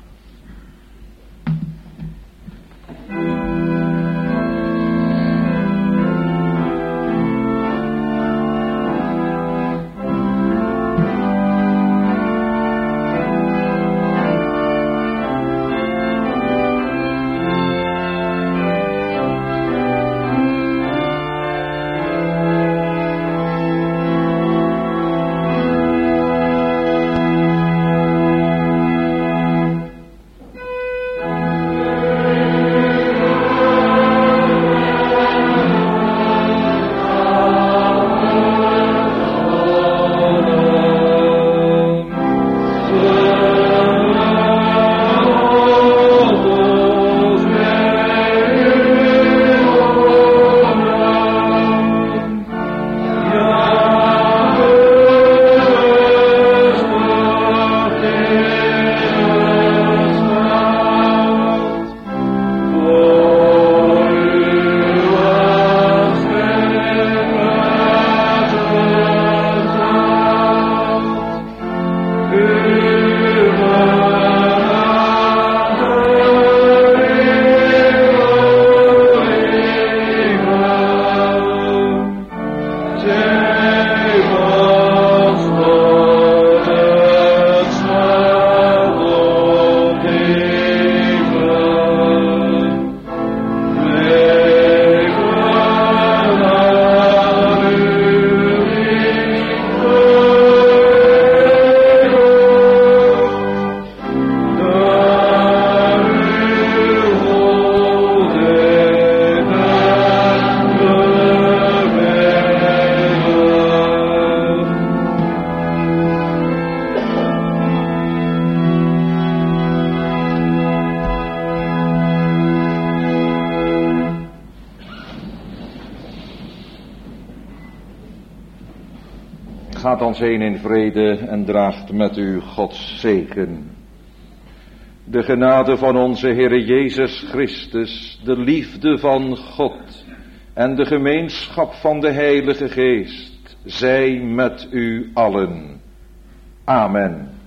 Speaker 1: Gaat ons heen in vrede en draagt met u Gods zegen. De genade van onze Heere Jezus Christus, de liefde van God en de gemeenschap van de Heilige Geest, zij met u allen. Amen.